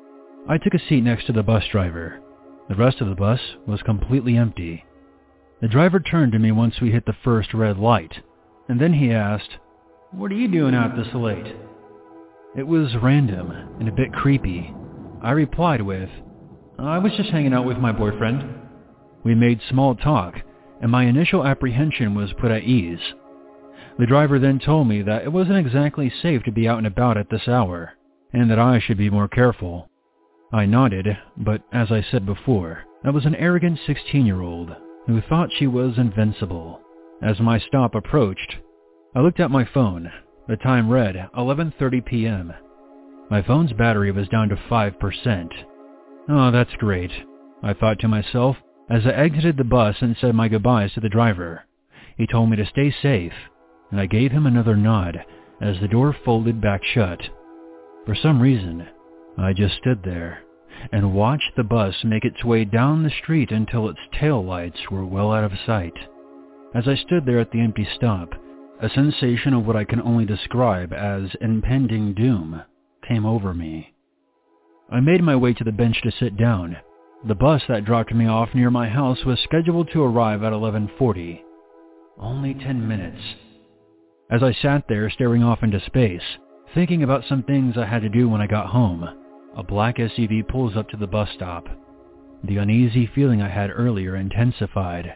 I took a seat next to the bus driver. The rest of the bus was completely empty. The driver turned to me once we hit the first red light, and then he asked, "What are you doing out this late?" It was random and a bit creepy. I replied with, "I was just hanging out with my boyfriend." We made small talk, and my initial apprehension was put at ease. The driver then told me that it wasn't exactly safe to be out and about at this hour, and that I should be more careful. I nodded, but as I said before, I was an arrogant 16-year-old who thought she was invincible. As my stop approached, I looked at my phone. The time read 11:30 p.m. My phone's battery was down to 5%. Oh, that's great, I thought to myself as I exited the bus and said my goodbyes to the driver. He told me to stay safe, and I gave him another nod as the door folded back shut. For some reason, I just stood there and watched the bus make its way down the street until its taillights were well out of sight. As I stood there at the empty stop, a sensation of what I can only describe as impending doom came over me. I made my way to the bench to sit down. The bus that dropped me off near my house was scheduled to arrive at 11:40. Only 10 minutes. As I sat there staring off into space, thinking about some things I had to do when I got home, a black SUV pulls up to the bus stop. The uneasy feeling I had earlier intensified.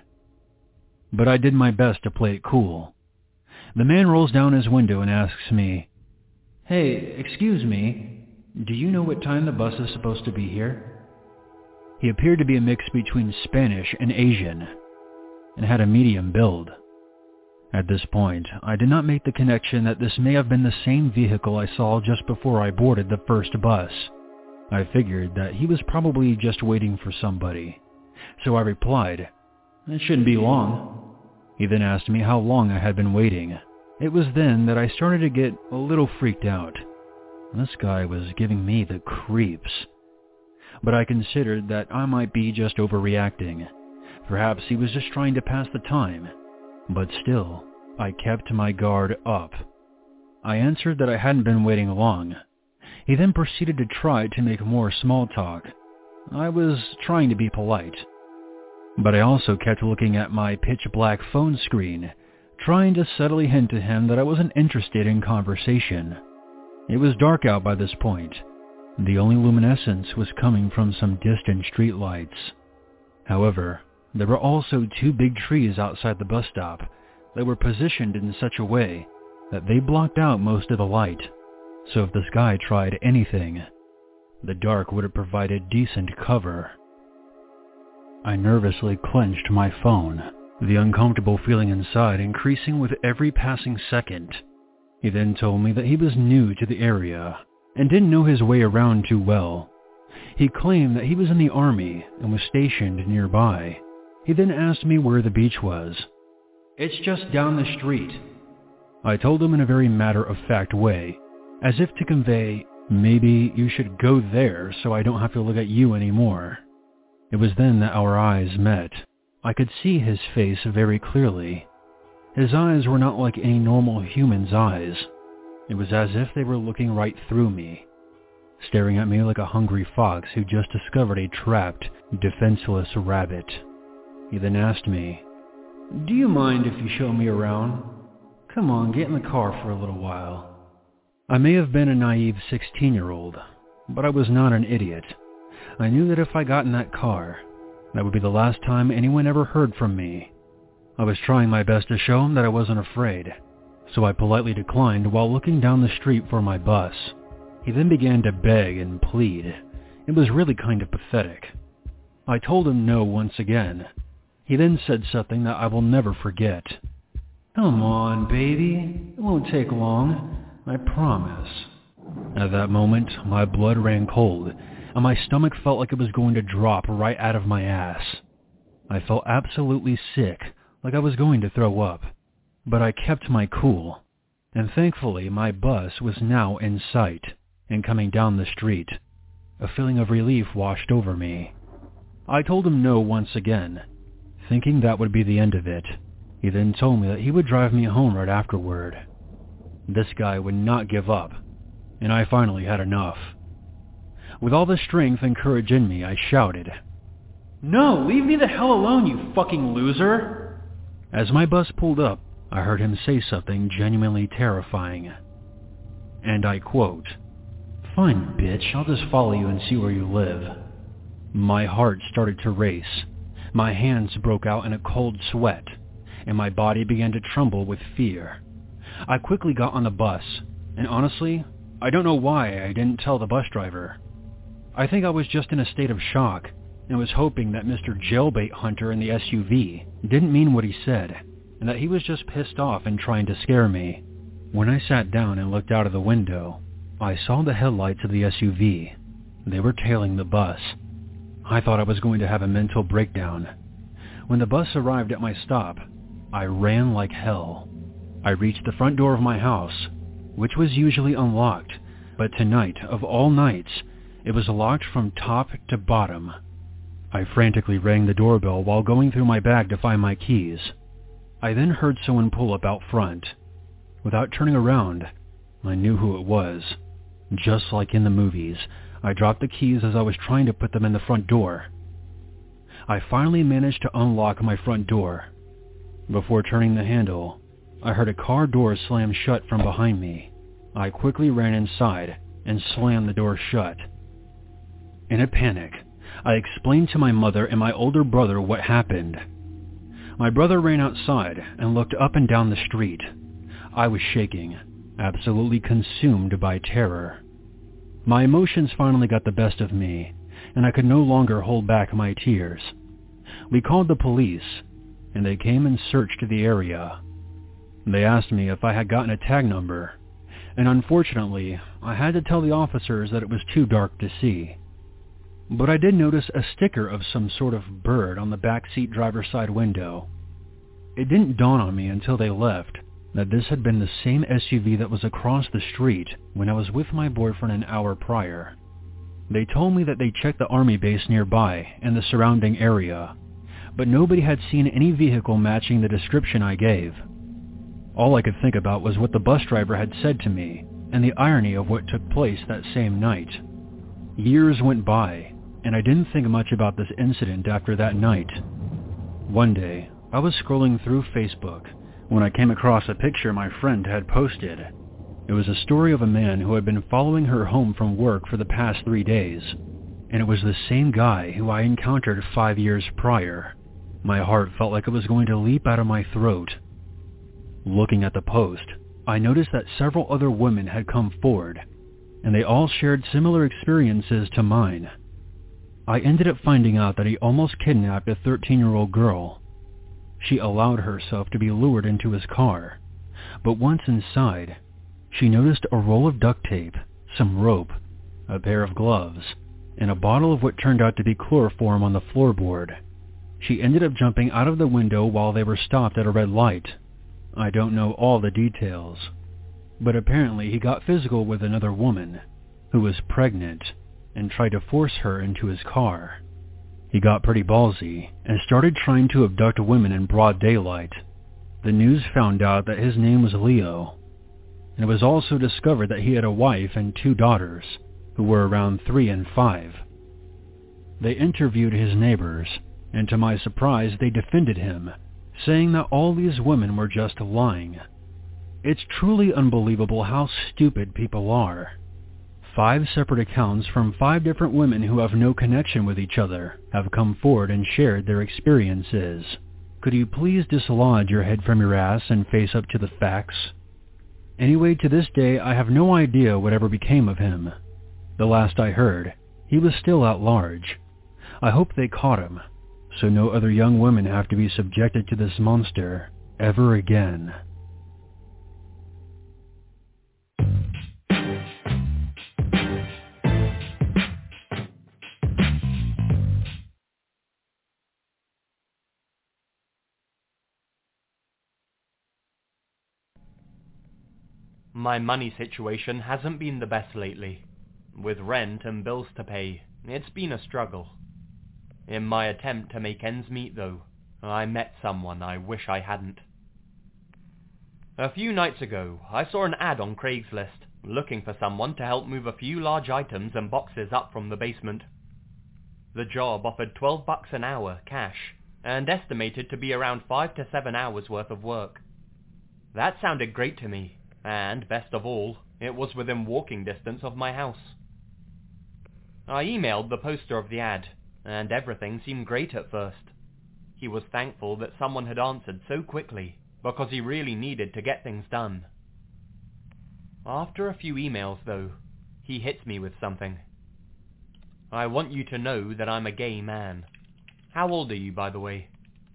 But I did my best to play it cool. The man rolls down his window and asks me, "Hey, excuse me, do you know what time the bus is supposed to be here?" He appeared to be a mix between Spanish and Asian, and had a medium build. At this point, I did not make the connection that this may have been the same vehicle I saw just before I boarded the first bus. I figured that he was probably just waiting for somebody. So I replied, "It shouldn't be long." He then asked me how long I had been waiting. It was then that I started to get a little freaked out. This guy was giving me the creeps. But I considered that I might be just overreacting. Perhaps he was just trying to pass the time. But still, I kept my guard up. I answered that I hadn't been waiting long. He then proceeded to try to make more small talk. I was trying to be polite. But I also kept looking at my pitch-black phone screen, trying to subtly hint to him that I wasn't interested in conversation. It was dark out by this point. The only luminescence was coming from some distant streetlights. However, there were also 2 big trees outside the bus stop that were positioned in such a way that they blocked out most of the light. So if this guy tried anything, the dark would have provided decent cover. I nervously clenched my phone, the uncomfortable feeling inside increasing with every passing second. He then told me that he was new to the area and didn't know his way around too well. He claimed that he was in the army and was stationed nearby. He then asked me where the beach was. "It's just down the street." I told him in a very matter-of-fact way, as if to convey, maybe you should go there so I don't have to look at you anymore. It was then that our eyes met. I could see his face very clearly. His eyes were not like any normal human's eyes. It was as if they were looking right through me, staring at me like a hungry fox who just discovered a trapped, defenseless rabbit. He then asked me, "Do you mind if you show me around? Come on, get in the car for a little while." I may have been a naive 16-year-old, but I was not an idiot. I knew that if I got in that car, that would be the last time anyone ever heard from me. I was trying my best to show him that I wasn't afraid, so I politely declined while looking down the street for my bus. He then began to beg and plead. It was really kind of pathetic. I told him no once again. He then said something that I will never forget. "Come on, baby. It won't take long. I promise." At that moment, my blood ran cold, and my stomach felt like it was going to drop right out of my ass. I felt absolutely sick, like I was going to throw up. But I kept my cool, and thankfully my bus was now in sight and coming down the street. A feeling of relief washed over me. I told him no once again, thinking that would be the end of it. He then told me that he would drive me home right afterward. This guy would not give up, and I finally had enough. With all the strength and courage in me, I shouted, "No, leave me the hell alone, you fucking loser!" As my bus pulled up, I heard him say something genuinely terrifying. And I quote, "Fine, bitch, I'll just follow you and see where you live." My heart started to race. My hands broke out in a cold sweat, and my body began to tremble with fear. I quickly got on the bus, and honestly, I don't know why I didn't tell the bus driver. I think I was just in a state of shock, and was hoping that Mr. Jailbait Hunter in the SUV didn't mean what he said, and that he was just pissed off and trying to scare me. When I sat down and looked out of the window, I saw the headlights of the SUV. They were tailing the bus. I thought I was going to have a mental breakdown. When the bus arrived at my stop, I ran like hell. I reached the front door of my house, which was usually unlocked, but tonight, of all nights, it was locked from top to bottom. I frantically rang the doorbell while going through my bag to find my keys. I then heard someone pull up out front. Without turning around, I knew who it was. Just like in the movies, I dropped the keys as I was trying to put them in the front door. I finally managed to unlock my front door. Before turning the handle, I heard a car door slam shut from behind me. I quickly ran inside and slammed the door shut. In a panic, I explained to my mother and my older brother what happened. My brother ran outside and looked up and down the street. I was shaking, absolutely consumed by terror. My emotions finally got the best of me, and I could no longer hold back my tears. We called the police, and they came and searched the area. They asked me if I had gotten a tag number, and unfortunately, I had to tell the officers that it was too dark to see. But I did notice a sticker of some sort of bird on the backseat driver's side window. It didn't dawn on me until they left that this had been the same SUV that was across the street when I was with my boyfriend an hour prior. They told me that they checked the army base nearby and the surrounding area, but nobody had seen any vehicle matching the description I gave. All I could think about was what the bus driver had said to me and the irony of what took place that same night. Years went by, and I didn't think much about this incident after that night. One day, I was scrolling through Facebook when I came across a picture my friend had posted. It was a story of a man who had been following her home from work for the past 3 days, and it was the same guy who I encountered 5 years prior. My heart felt like it was going to leap out of my throat. Looking at the post, I noticed that several other women had come forward, and they all shared similar experiences to mine. I ended up finding out that he almost kidnapped a 13-year-old girl. She allowed herself to be lured into his car, but once inside, she noticed a roll of duct tape, some rope, a pair of gloves, and a bottle of what turned out to be chloroform on the floorboard. She ended up jumping out of the window while they were stopped at a red light. I don't know all the details, but apparently he got physical with another woman who was pregnant and tried to force her into his car. He got pretty ballsy and started trying to abduct women in broad daylight. The news found out that his name was Leo, and it was also discovered that he had a wife and 2 daughters who were around 3 and 5. They interviewed his neighbors, and to my surprise they defended him, saying that all these women were just lying. It's truly unbelievable how stupid people are. 5 separate accounts from 5 different women who have no connection with each other have come forward and shared their experiences. Could you please dislodge your head from your ass and face up to the facts? Anyway, to this day, I have no idea whatever became of him. The last I heard, he was still at large. I hope they caught him, so no other young women have to be subjected to this monster ever again. My money situation hasn't been the best lately. With rent and bills to pay, it's been a struggle. In my attempt to make ends meet though, I met someone I wish I hadn't. A few nights ago, I saw an ad on Craigslist, looking for someone to help move a few large items and boxes up from the basement. The job offered $12 an hour, cash, and estimated to be around 5 to 7 hours worth of work. That sounded great to me, and best of all, it was within walking distance of my house. I emailed the poster of the ad, and everything seemed great at first. He was thankful that someone had answered so quickly, because he really needed to get things done. After a few emails though, he hits me with something. I want you to know that I'm a gay man. How old are you, by the way?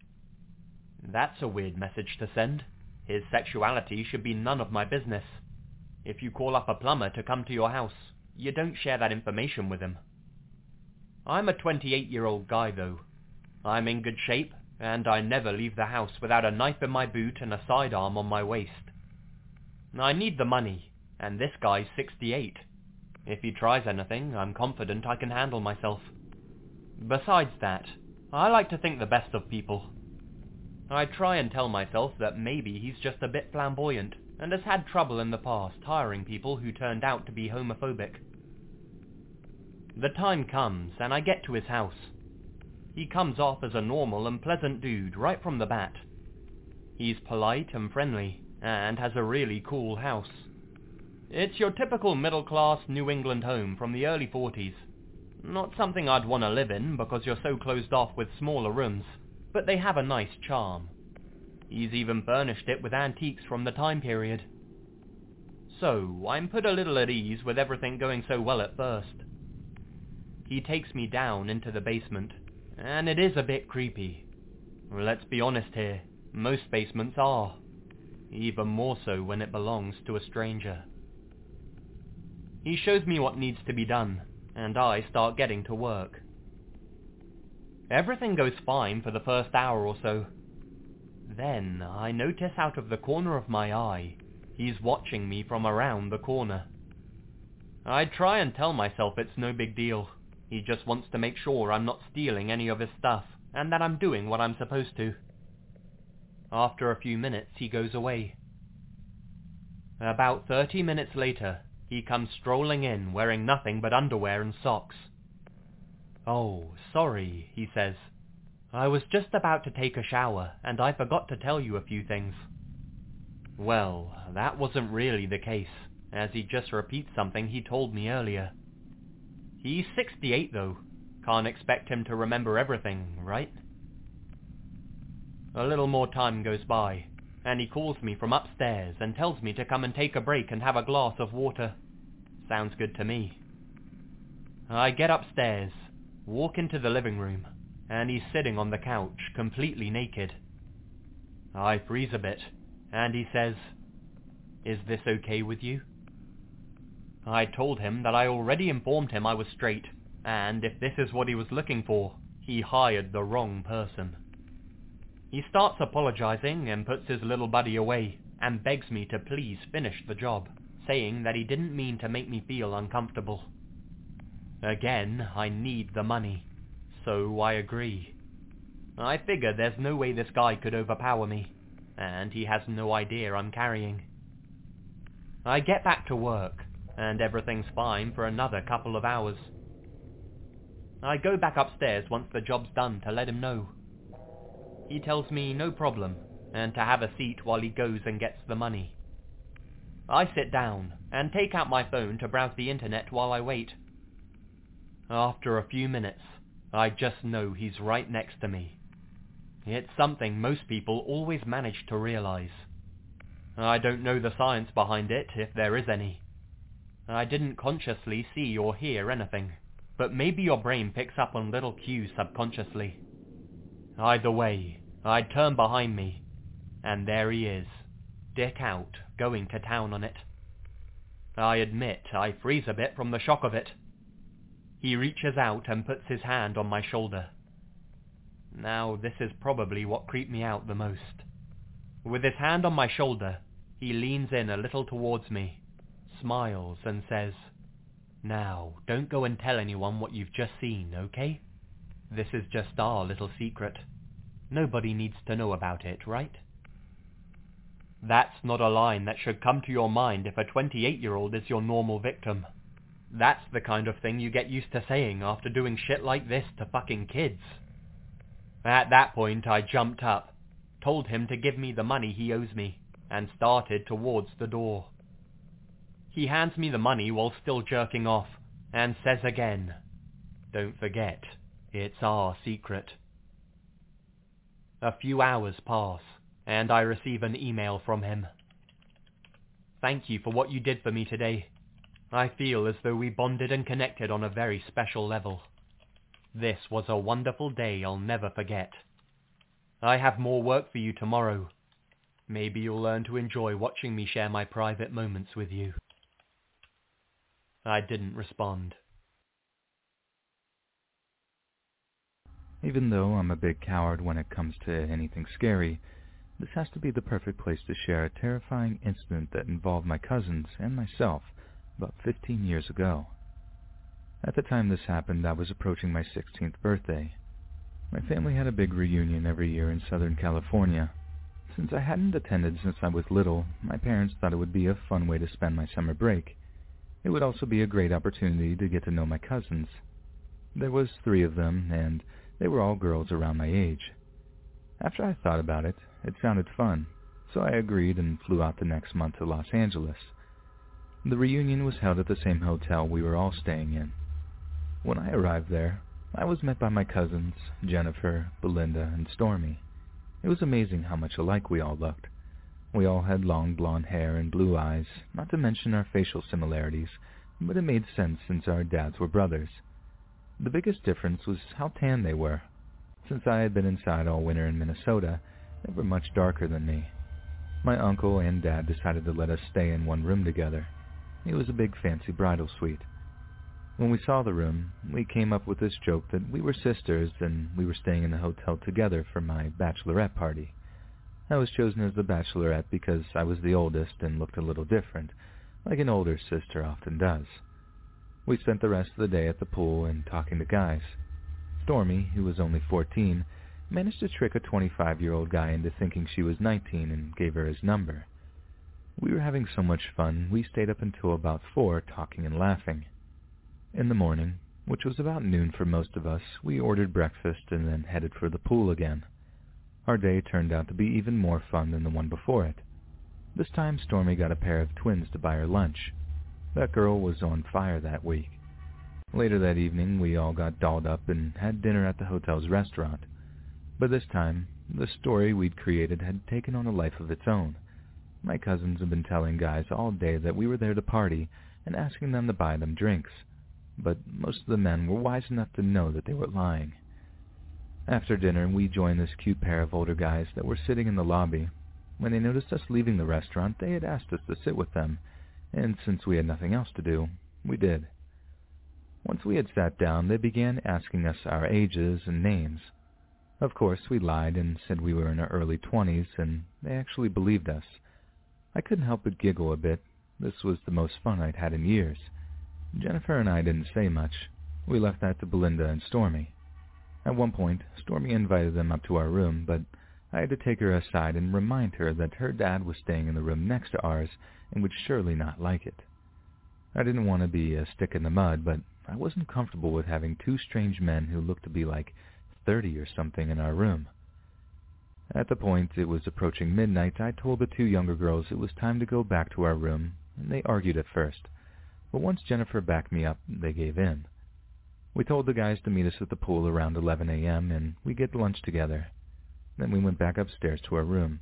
That's a weird message to send. His sexuality should be none of my business. If you call up a plumber to come to your house, you don't share that information with him. I'm a 28-year-old guy though. I'm in good shape, and I never leave the house without a knife in my boot and a sidearm on my waist. I need the money, and this guy's 68. If he tries anything, I'm confident I can handle myself. Besides that, I like to think the best of people. I try and tell myself that maybe he's just a bit flamboyant and has had trouble in the past hiring people who turned out to be homophobic. The time comes and I get to his house. He comes off as a normal and pleasant dude right from the bat. He's polite and friendly and has a really cool house. It's your typical middle-class New England home from the early 40s. Not something I'd want to live in because you're so closed off with smaller rooms, but they have a nice charm. He's even furnished it with antiques from the time period. So, I'm put a little at ease with everything going so well at first. He takes me down into the basement, and it is a bit creepy. Let's be honest here, most basements are. even more so when it belongs to a stranger. He shows me what needs to be done, and I start getting to work. Everything goes fine for the first hour or so. Then I notice out of the corner of my eye, he's watching me from around the corner. I try and tell myself it's no big deal. He just wants to make sure I'm not stealing any of his stuff, and that I'm doing what I'm supposed to. After a few minutes, he goes away. About 30 minutes later, he comes strolling in wearing nothing but underwear and socks. "Oh, sorry," he says. "I was just about to take a shower, and I forgot to tell you a few things." Well, that wasn't really the case, as he just repeats something he told me earlier. He's 68 though. Can't expect him to remember everything, right? A little more time goes by, and he calls me from upstairs and tells me to come and take a break and have a glass of water. Sounds good to me. I get upstairs, walk into the living room, and he's sitting on the couch, completely naked. I freeze a bit, and he says, "Is this okay with you?" I told him that I already informed him I was straight, and if this is what he was looking for, he hired the wrong person. He starts apologizing and puts his little buddy away, and begs me to please finish the job, saying that he didn't mean to make me feel uncomfortable. Again, I need the money, so I agree. I figure there's no way this guy could overpower me, and he has no idea I'm carrying. I get back to work, and everything's fine for another couple of hours. I go back upstairs once the job's done to let him know. He tells me no problem, and to have a seat while he goes and gets the money. I sit down, and take out my phone to browse the internet while I wait. After a few minutes, I just know he's right next to me. It's something most people always manage to realize. I don't know the science behind it, if there is any. I didn't consciously see or hear anything, but maybe your brain picks up on little cues subconsciously. Either way, I turn behind me, and there he is, dick out, going to town on it. I admit I freeze a bit from the shock of it. He reaches out and puts his hand on my shoulder. Now this is probably what creeped me out the most. With his hand on my shoulder, he leans in a little towards me, smiles and says, "Now, don't go and tell anyone what you've just seen, okay? This is just our little secret. Nobody needs to know about it, right?" That's not a line that should come to your mind if a 28-year-old is your normal victim. That's the kind of thing you get used to saying after doing shit like this to fucking kids. At that point, I jumped up, told him to give me the money he owes me, and started towards the door. He hands me the money while still jerking off, and says again, "Don't forget, it's our secret." A few hours pass, and I receive an email from him. "Thank you for what you did for me today. I feel as though we bonded and connected on a very special level. This was a wonderful day I'll never forget. I have more work for you tomorrow. Maybe you'll learn to enjoy watching me share my private moments with you." I didn't respond. Even though I'm a big coward when it comes to anything scary, this has to be the perfect place to share a terrifying incident that involved my cousins and myself about 15 years ago. At the time this happened, I was approaching my 16th birthday. My family had a big reunion every year in Southern California. Since I hadn't attended since I was little, my parents thought it would be a fun way to spend my summer break. It would also be a great opportunity to get to know my cousins. There was 3 of them, and they were all girls around my age. After I thought about it, it sounded fun, so I agreed and flew out the next month to Los Angeles. The reunion was held at the same hotel we were all staying in. When I arrived there, I was met by my cousins, Jennifer, Belinda, and Stormy. It was amazing how much alike we all looked. We all had long blonde hair and blue eyes, not to mention our facial similarities, but it made sense since our dads were brothers. The biggest difference was how tan they were. Since I had been inside all winter in Minnesota, they were much darker than me. My uncle and dad decided to let us stay in one room together. It was a big fancy bridal suite. When we saw the room, we came up with this joke that we were sisters and we were staying in the hotel together for my bachelorette party. I was chosen as the bachelorette because I was the oldest and looked a little different, like an older sister often does. We spent the rest of the day at the pool and talking to guys. Stormy, who was only 14, managed to trick a 25-year-old guy into thinking she was 19 and gave her his number. We were having so much fun, we stayed up until about 4 talking and laughing. In the morning, which was about noon for most of us, we ordered breakfast and then headed for the pool again. Our day turned out to be even more fun than the one before it. This time Stormy got a pair of twins to buy her lunch. That girl was on fire that week. Later that evening, we all got dolled up and had dinner at the hotel's restaurant. But this time, the story we'd created had taken on a life of its own. My cousins had been telling guys all day that we were there to party and asking them to buy them drinks, but most of the men were wise enough to know that they were lying. After dinner, we joined this cute pair of older guys that were sitting in the lobby. When they noticed us leaving the restaurant, they had asked us to sit with them, and since we had nothing else to do, we did. Once we had sat down, they began asking us our ages and names. Of course, we lied and said we were in our early 20s, and they actually believed us. I couldn't help but giggle a bit. This was the most fun I'd had in years. Jennifer and I didn't say much. We left that to Belinda and Stormy. At one point, Stormy invited them up to our room, but I had to take her aside and remind her that her dad was staying in the room next to ours and would surely not like it. I didn't want to be a stick in the mud, but I wasn't comfortable with having 2 strange men who looked to be like 30 or something in our room. At the point it was approaching midnight, I told the 2 younger girls it was time to go back to our room, and they argued at first. But once Jennifer backed me up, they gave in. We told the guys to meet us at the pool around 11 a.m. and we'd get lunch together. Then we went back upstairs to our room.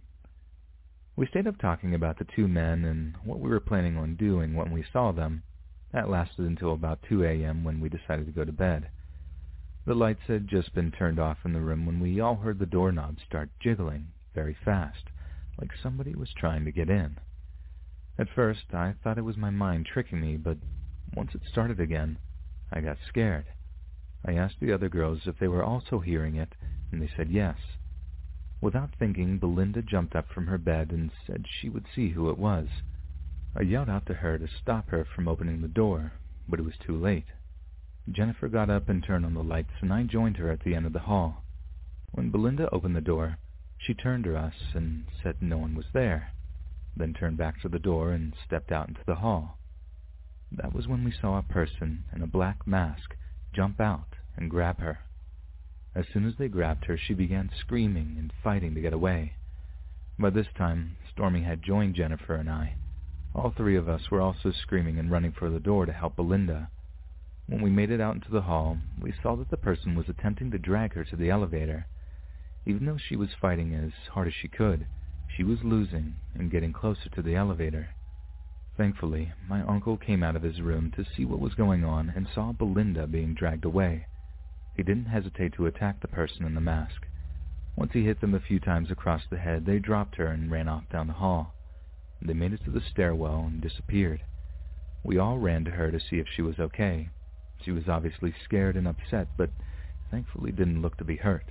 We stayed up talking about the 2 men and what we were planning on doing when we saw them. That lasted until about 2 a.m. when we decided to go to bed. The lights had just been turned off in the room when we all heard the doorknob start jiggling very fast, like somebody was trying to get in. At first, I thought it was my mind tricking me, but once it started again, I got scared. I asked the other girls if they were also hearing it, and they said yes. Without thinking, Belinda jumped up from her bed and said she would see who it was. I yelled out to her to stop her from opening the door, but it was too late. Jennifer got up and turned on the lights, and I joined her at the end of the hall. When Belinda opened the door, she turned to us and said no one was there, then turned back to the door and stepped out into the hall. That was when we saw a person in a black mask jump out and grab her. As soon as they grabbed her, she began screaming and fighting to get away. By this time, Stormy had joined Jennifer and I. All 3 of us were also screaming and running for the door to help Belinda. When we made it out into the hall, we saw that the person was attempting to drag her to the elevator. Even though she was fighting as hard as she could, she was losing and getting closer to the elevator. Thankfully, my uncle came out of his room to see what was going on and saw Belinda being dragged away. He didn't hesitate to attack the person in the mask. Once he hit them a few times across the head, they dropped her and ran off down the hall. They made it to the stairwell and disappeared. We all ran to her to see if she was okay. She was obviously scared and upset, but thankfully didn't look to be hurt.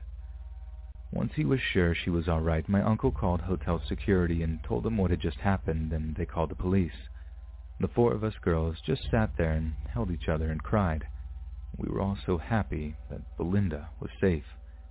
Once he was sure she was all right, my uncle called hotel security and told them what had just happened, and they called the police. The 4 of us girls just sat there and held each other and cried. We were all so happy that Belinda was safe.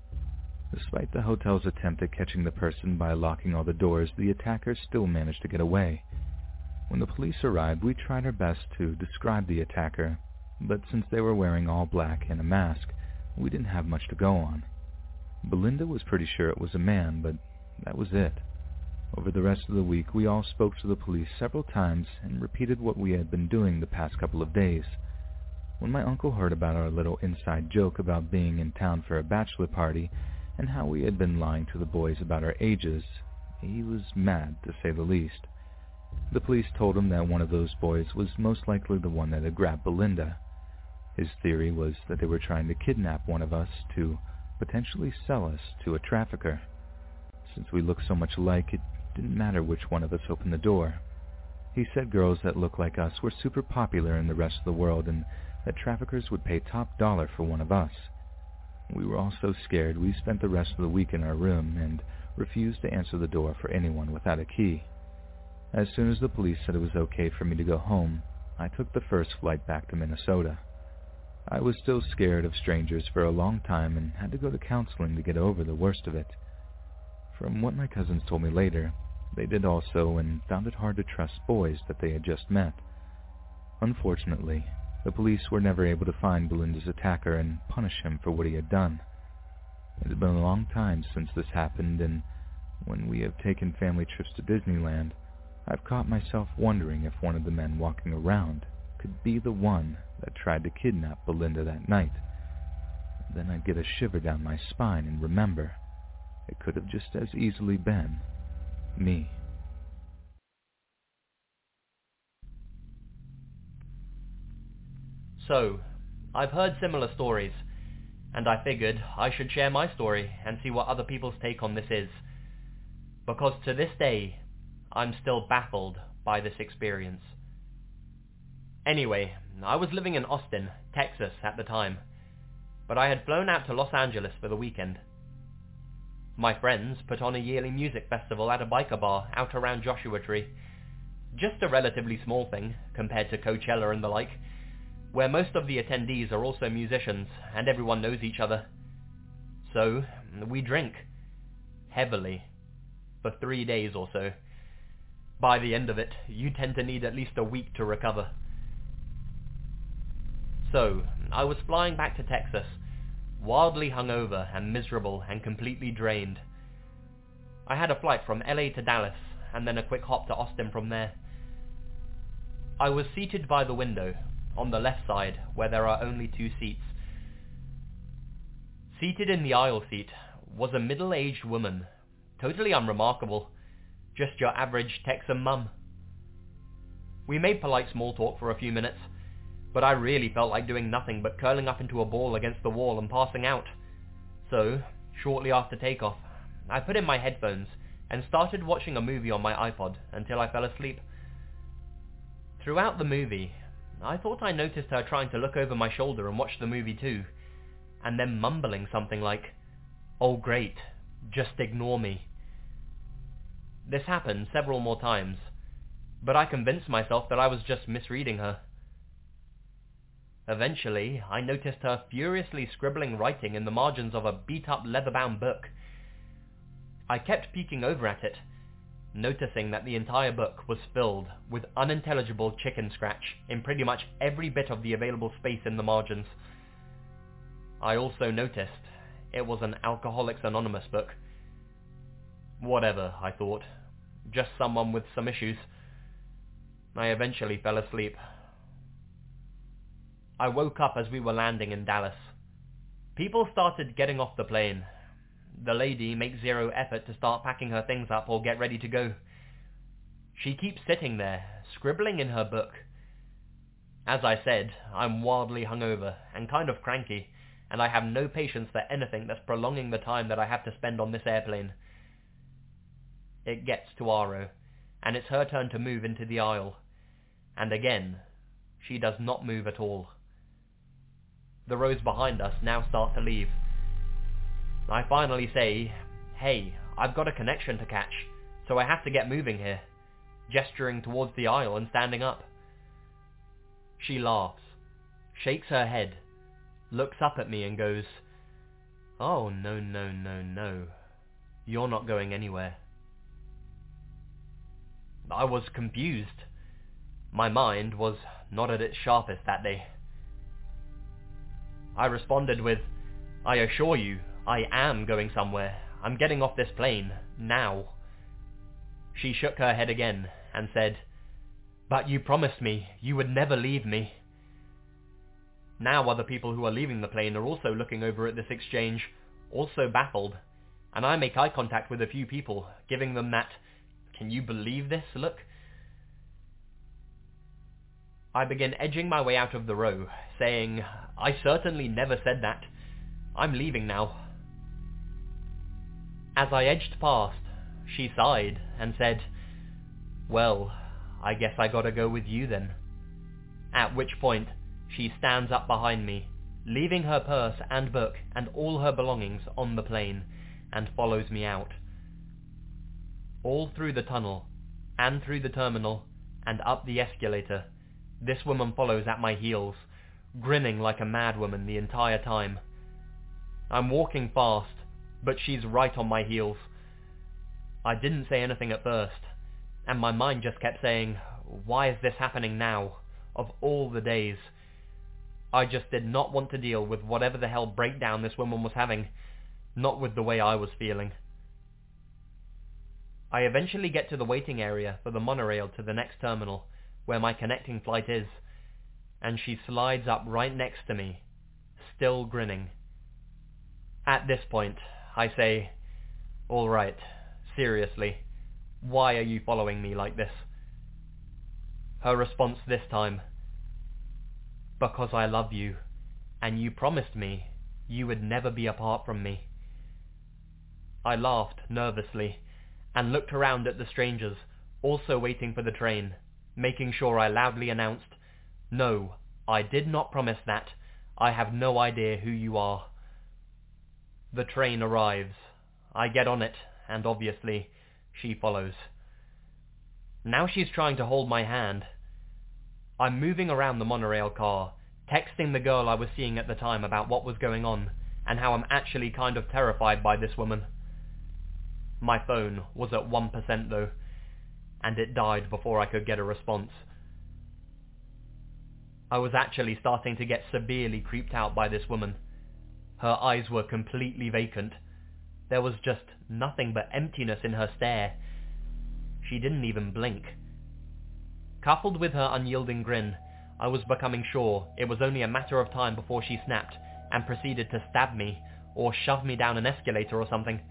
Despite the hotel's attempt at catching the person by locking all the doors, the attacker still managed to get away. When the police arrived, we tried our best to describe the attacker, but since they were wearing all black and a mask, we didn't have much to go on. Belinda was pretty sure it was a man, but that was it. Over the rest of the week, we all spoke to the police several times and repeated what we had been doing the past couple of days. When my uncle heard about our little inside joke about being in town for a bachelor party and how we had been lying to the boys about our ages, he was mad, to say the least. The police told him that one of those boys was most likely the one that had grabbed Belinda. His theory was that they were trying to kidnap one of us to potentially sell us to a trafficker. Since we looked so much alike, it Didn't matter which one of us opened the door. He said girls that looked like us were super popular in the rest of the world and that traffickers would pay top dollar for one of us. We were all so scared we spent the rest of the week in our room and refused to answer the door for anyone without a key. As soon as the police said it was okay for me to go home, I took the first flight back to Minnesota. I was still scared of strangers for a long time and had to go to counseling to get over the worst of it. From what my cousins told me later, they did also and found it hard to trust boys that they had just met. Unfortunately, the police were never able to find Belinda's attacker and punish him for what he had done. It had been a long time since this happened, and when we have taken family trips to Disneyland, I've caught myself wondering if one of the men walking around could be the one that tried to kidnap Belinda that night. Then I'd get a shiver down my spine and remember, it could have just as easily been me. So, I've heard similar stories, and I figured I should share my story and see what other people's take on this is. Because to this day, I'm still baffled by this experience. Anyway, I was living in Austin, Texas at the time, but I had flown out to Los Angeles for the weekend. My friends put on a yearly music festival at a biker bar out around Joshua Tree. Just a relatively small thing compared to Coachella and the like, where most of the attendees are also musicians and everyone knows each other. So, we drink. Heavily. For 3 days or so. By the end of it, you tend to need at least a week to recover. So, I was flying back to Texas, wildly hungover and miserable and completely drained. I had a flight from LA to Dallas, and then a quick hop to Austin from there. I was seated by the window, on the left side, where there are only 2 seats. Seated in the aisle seat was a middle-aged woman, totally unremarkable, just your average Texan mum. We made polite small talk for a few minutes, but I really felt like doing nothing but curling up into a ball against the wall and passing out. So, shortly after takeoff, I put in my headphones and started watching a movie on my iPod until I fell asleep. Throughout the movie, I thought I noticed her trying to look over my shoulder and watch the movie too, and then mumbling something like, "Oh great, just ignore me." This happened several more times, but I convinced myself that I was just misreading her. Eventually, I noticed her furiously scribbling writing in the margins of a beat-up leather-bound book. I kept peeking over at it, noticing that the entire book was filled with unintelligible chicken scratch in pretty much every bit of the available space in the margins. I also noticed it was an Alcoholics Anonymous book. Whatever, I thought. Just someone with some issues. I eventually fell asleep. I woke up as we were landing in Dallas. People started getting off the plane. The lady makes zero effort to start packing her things up or get ready to go. She keeps sitting there, scribbling in her book. As I said, I'm wildly hungover and kind of cranky, and I have no patience for anything that's prolonging the time that I have to spend on this airplane. It gets to Aro, and it's her turn to move into the aisle. And again, she does not move at all. The rows behind us now start to leave. I finally say, "Hey, I've got a connection to catch, so I have to get moving here," gesturing towards the aisle and standing up. She laughs, shakes her head, looks up at me and goes, "Oh, no, no, no, no. You're not going anywhere." I was confused. My mind was not at its sharpest that day. I responded with, "I assure you, I am going somewhere. I'm getting off this plane, now." She shook her head again and said, "But you promised me you would never leave me." Now other people who are leaving the plane are also looking over at this exchange, also baffled, and I make eye contact with a few people, giving them that, "Can you believe this?" look. I begin edging my way out of the row, saying, "I certainly never said that. I'm leaving now." As I edged past, She sighed and said, "Well, I guess I gotta go with you then." At which point, she stands up behind me, leaving her purse and book and all her belongings on the plane, and follows me out. All through the tunnel, and through the terminal, and up the escalator, this woman follows at my heels, grinning like a madwoman the entire time. I'm walking fast, but she's right on my heels. I didn't say anything at first, and my mind just kept saying, why is this happening now, of all the days? I just did not want to deal with whatever the hell breakdown this woman was having, not with the way I was feeling. I eventually get to the waiting area for the monorail to the next terminal, where my connecting flight is, and she slides up right next to me, still grinning. At this point, I say, "All right, seriously, why are you following me like this?" Her response this time, "Because I love you, and you promised me you would never be apart from me." I laughed nervously, and looked around at the strangers, also waiting for the train, making sure I loudly announced, "No, I did not promise that. I have no idea who you are." The train arrives. I get on it, and obviously, she follows. Now she's trying to hold my hand. I'm moving around the monorail car, texting the girl I was seeing at the time about what was going on, and how I'm actually kind of terrified by this woman. My phone was at 1% though, and it died before I could get a response. I was actually starting to get severely creeped out by this woman. Her eyes were completely vacant. There was just nothing but emptiness in her stare. She didn't even blink. Coupled with her unyielding grin, I was becoming sure it was only a matter of time before she snapped and proceeded to stab me or shove me down an escalator or something.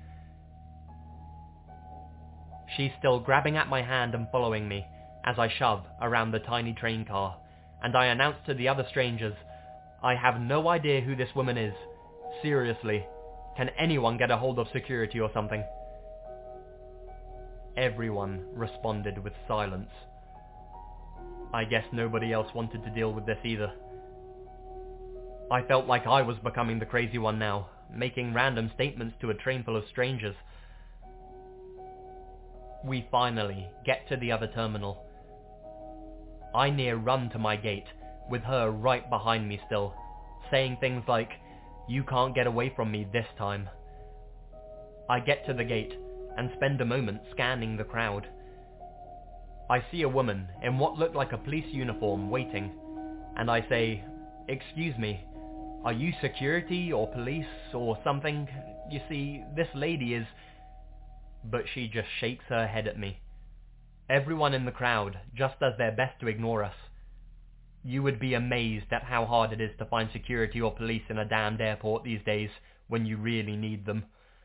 She's still grabbing at my hand and following me as I shove around the tiny train car, and I announce to the other strangers, "I have no idea who this woman is. Seriously, can anyone get a hold of security or something?" Everyone responded with silence. I guess nobody else wanted to deal with this either. I felt like I was becoming the crazy one now, making random statements to a train full of strangers. We finally get to the other terminal. I near run to my gate, with her right behind me still, saying things like, "You can't get away from me this time." I get to the gate, and spend a moment scanning the crowd. I see a woman in what looked like a police uniform waiting, and I say, "Excuse me, are you security or police or something? You see, this lady is..." But she just shakes her head at me. Everyone in the crowd just does their best to ignore us. You would be amazed at how hard it is to find security or police in a damned airport these days when you really need them.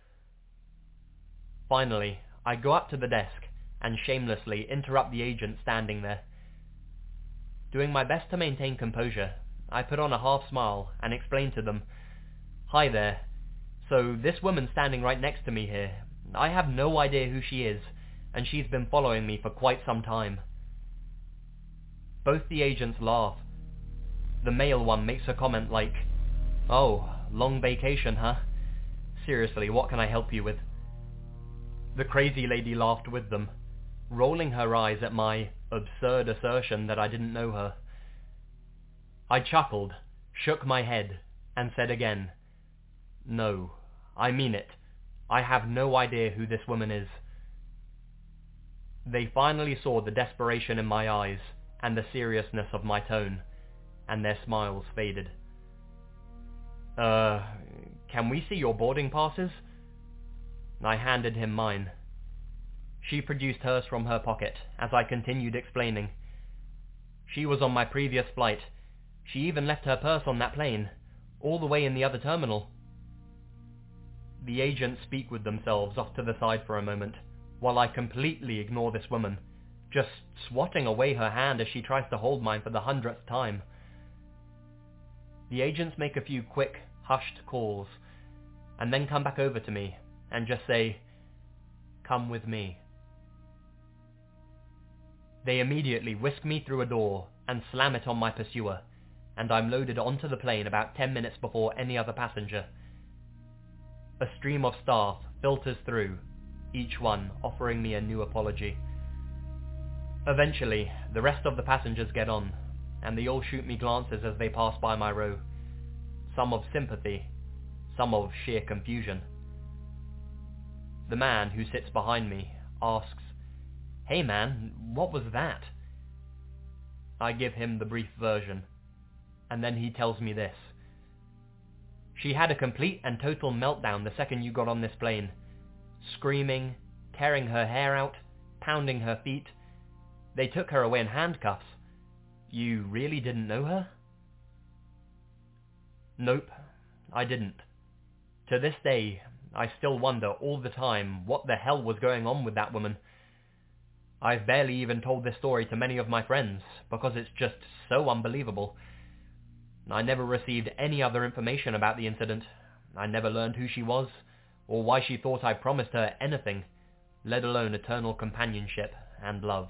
Finally, I go up to the desk and shamelessly interrupt the agent standing there. Doing my best to maintain composure, I put on a half smile and explain to them, "Hi there. So this woman standing right next to me here, I have no idea who she is, and she's been following me for quite some time." Both the agents laugh. The male one makes a comment like, "Oh, long vacation, huh? Seriously, what can I help you with?" The crazy lady laughed with them, rolling her eyes at my absurd assertion that I didn't know her. I chuckled, shook my head, and said again, "No, I mean it. I have no idea who this woman is." They finally saw the desperation in my eyes and the seriousness of my tone, and their smiles faded. Can we see your boarding passes?" I handed him mine. She produced hers from her pocket as I continued explaining. She was on my previous flight. She even left her purse on that plane, all the way in the other terminal. The agents speak with themselves off to the side for a moment, while I completely ignore this woman, just swatting away her hand as she tries to hold mine for the 100th time. The agents make a few quick, hushed calls, and then come back over to me and just say, Come with me. They immediately whisk me through a door and slam it on my pursuer, and I'm loaded onto the plane about 10 minutes before any other passenger. A stream of staff filters through, each one offering me a new apology. Eventually, the rest of the passengers get on, and they all shoot me glances as they pass by my row, some of sympathy, some of sheer confusion. The man who sits behind me asks, "Hey man, what was that?" I give him the brief version, and then he tells me this. "She had a complete and total meltdown the second you got on this plane. Screaming, tearing her hair out, pounding her feet. They took her away in handcuffs. You really didn't know her?" Nope, I didn't. To this day, I still wonder all the time what the hell was going on with that woman. I've barely even told this story to many of my friends, because it's just so unbelievable. I never received any other information about the incident. I never learned who she was, or why she thought I promised her anything, let alone eternal companionship and love.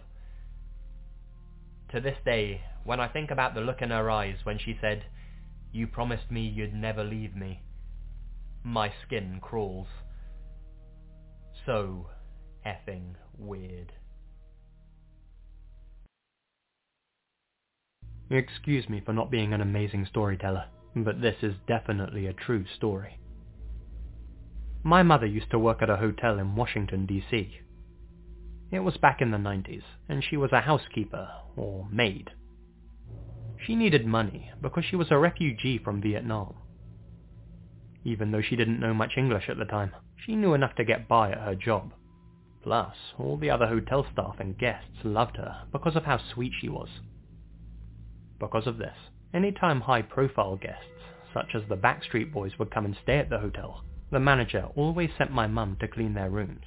To this day, when I think about the look in her eyes when she said, "You promised me you'd never leave me," my skin crawls. So effing weird. Excuse me for not being an amazing storyteller, but this is definitely a true story. My mother used to work at a hotel in Washington, D.C. It was back in the 90s, and she was a housekeeper, or maid. She needed money because she was a refugee from Vietnam. Even though she didn't know much English at the time, she knew enough to get by at her job. Plus, all the other hotel staff and guests loved her because of how sweet she was. Because of this, anytime high-profile guests, such as the Backstreet Boys, would come and stay at the hotel, the manager always sent my mum to clean their rooms.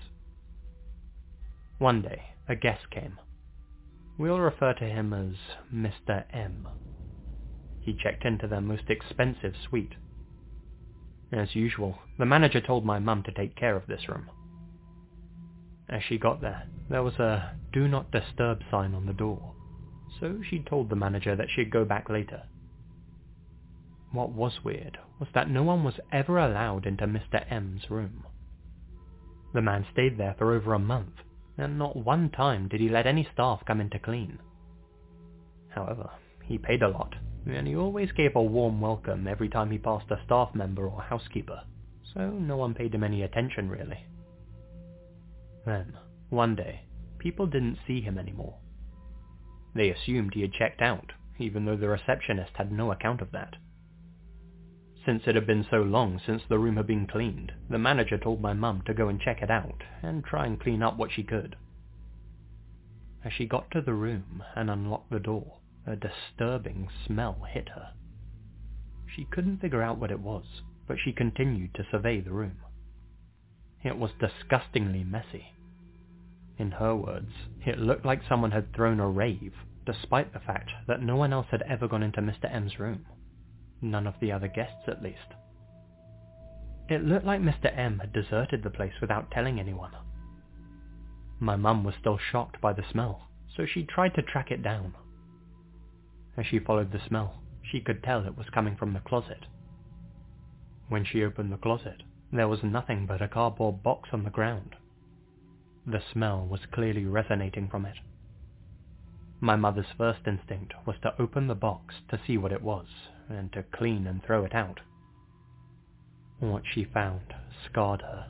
One day, a guest came. We'll refer to him as Mr. M. He checked into their most expensive suite. As usual, the manager told my mum to take care of this room. As she got there was a "Do Not Disturb" sign on the door, so she told the manager that she'd go back later. What was weird was that no one was ever allowed into Mr. M's room. The man stayed there for over a month, and not one time did he let any staff come in to clean. However, he paid a lot, and he always gave a warm welcome every time he passed a staff member or housekeeper, so no one paid him any attention really. Then, one day, people didn't see him anymore. They assumed he had checked out, even though the receptionist had no account of that. Since it had been so long since the room had been cleaned, the manager told my mum to go and check it out, and try and clean up what she could. As she got to the room and unlocked the door, a disturbing smell hit her. She couldn't figure out what it was, but she continued to survey the room. It was disgustingly messy. In her words, it looked like someone had thrown a rave, despite the fact that no one else had ever gone into Mr. M's room. None of the other guests, at least. It looked like Mr. M had deserted the place without telling anyone. My mum was still shocked by the smell, so she tried to track it down. As she followed the smell, she could tell it was coming from the closet. When she opened the closet, there was nothing but a cardboard box on the ground. The smell was clearly resonating from it. My mother's first instinct was to open the box to see what it was, and to clean and throw it out. What she found scarred her.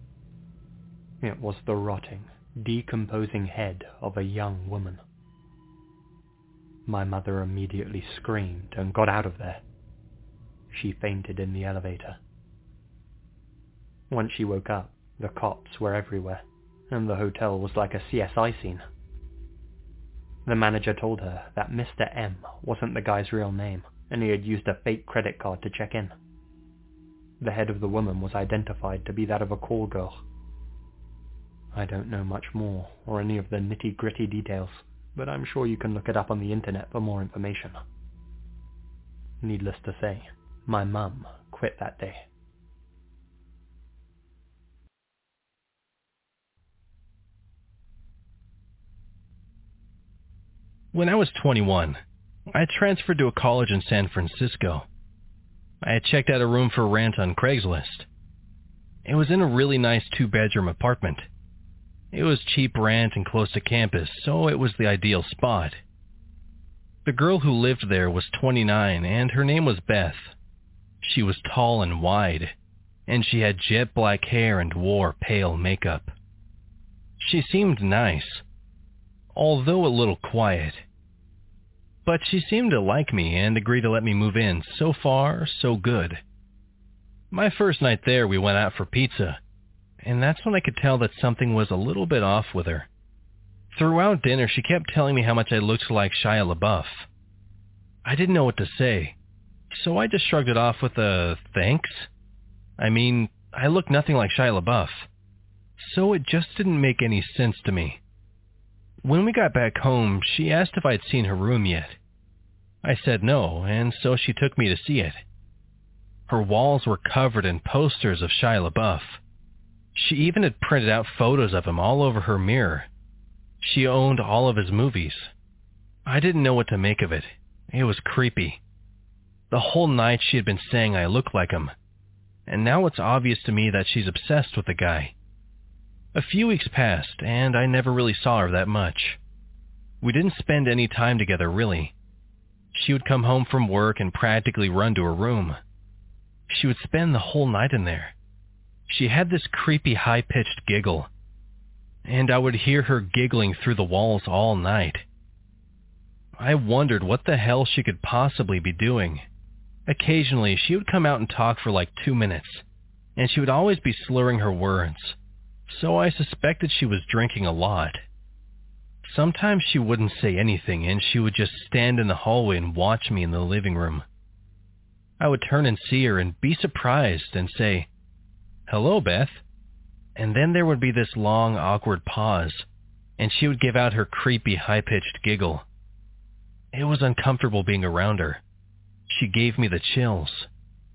It was the rotting, decomposing head of a young woman. My mother immediately screamed and got out of there. She fainted in the elevator. Once she woke up, the cops were everywhere, and the hotel was like a CSI scene. The manager told her that Mr. M wasn't the guy's real name, and he had used a fake credit card to check in. The head of the woman was identified to be that of a call girl. I don't know much more, or any of the nitty-gritty details, but I'm sure you can look it up on the internet for more information. Needless to say, my mum quit that day. When I was 21, I had transferred to a college in San Francisco. I had checked out a room for rent on Craigslist. It was in a really nice 2-bedroom apartment. It was cheap rent and close to campus, so it was the ideal spot. The girl who lived there was 29, and her name was Beth. She was tall and wide, and she had jet black hair and wore pale makeup. She seemed nice, although a little quiet. But she seemed to like me and agreed to let me move in. So far, so good. My first night there, we went out for pizza, and that's when I could tell that something was a little bit off with her. Throughout dinner, she kept telling me how much I looked like Shia LaBeouf. I didn't know what to say, so I just shrugged it off with a thanks. I mean, I look nothing like Shia LaBeouf, so it just didn't make any sense to me. When we got back home, she asked if I'd seen her room yet. I said no, and so she took me to see it. Her walls were covered in posters of Shia LaBeouf. She even had printed out photos of him all over her mirror. She owned all of his movies. I didn't know what to make of it. It was creepy. The whole night she had been saying I looked like him, and now it's obvious to me that she's obsessed with the guy. A few weeks passed, and I never really saw her that much. We didn't spend any time together, really. She would come home from work and practically run to her room. She would spend the whole night in there. She had this creepy high-pitched giggle, and I would hear her giggling through the walls all night. I wondered what the hell she could possibly be doing. Occasionally, she would come out and talk for like 2 minutes, and she would always be slurring her words, so I suspected she was drinking a lot. Sometimes she wouldn't say anything, and she would just stand in the hallway and watch me in the living room. I would turn and see her and be surprised and say, "Hello, Beth." And then there would be this long, awkward pause, and she would give out her creepy, high-pitched giggle. It was uncomfortable being around her. She gave me the chills.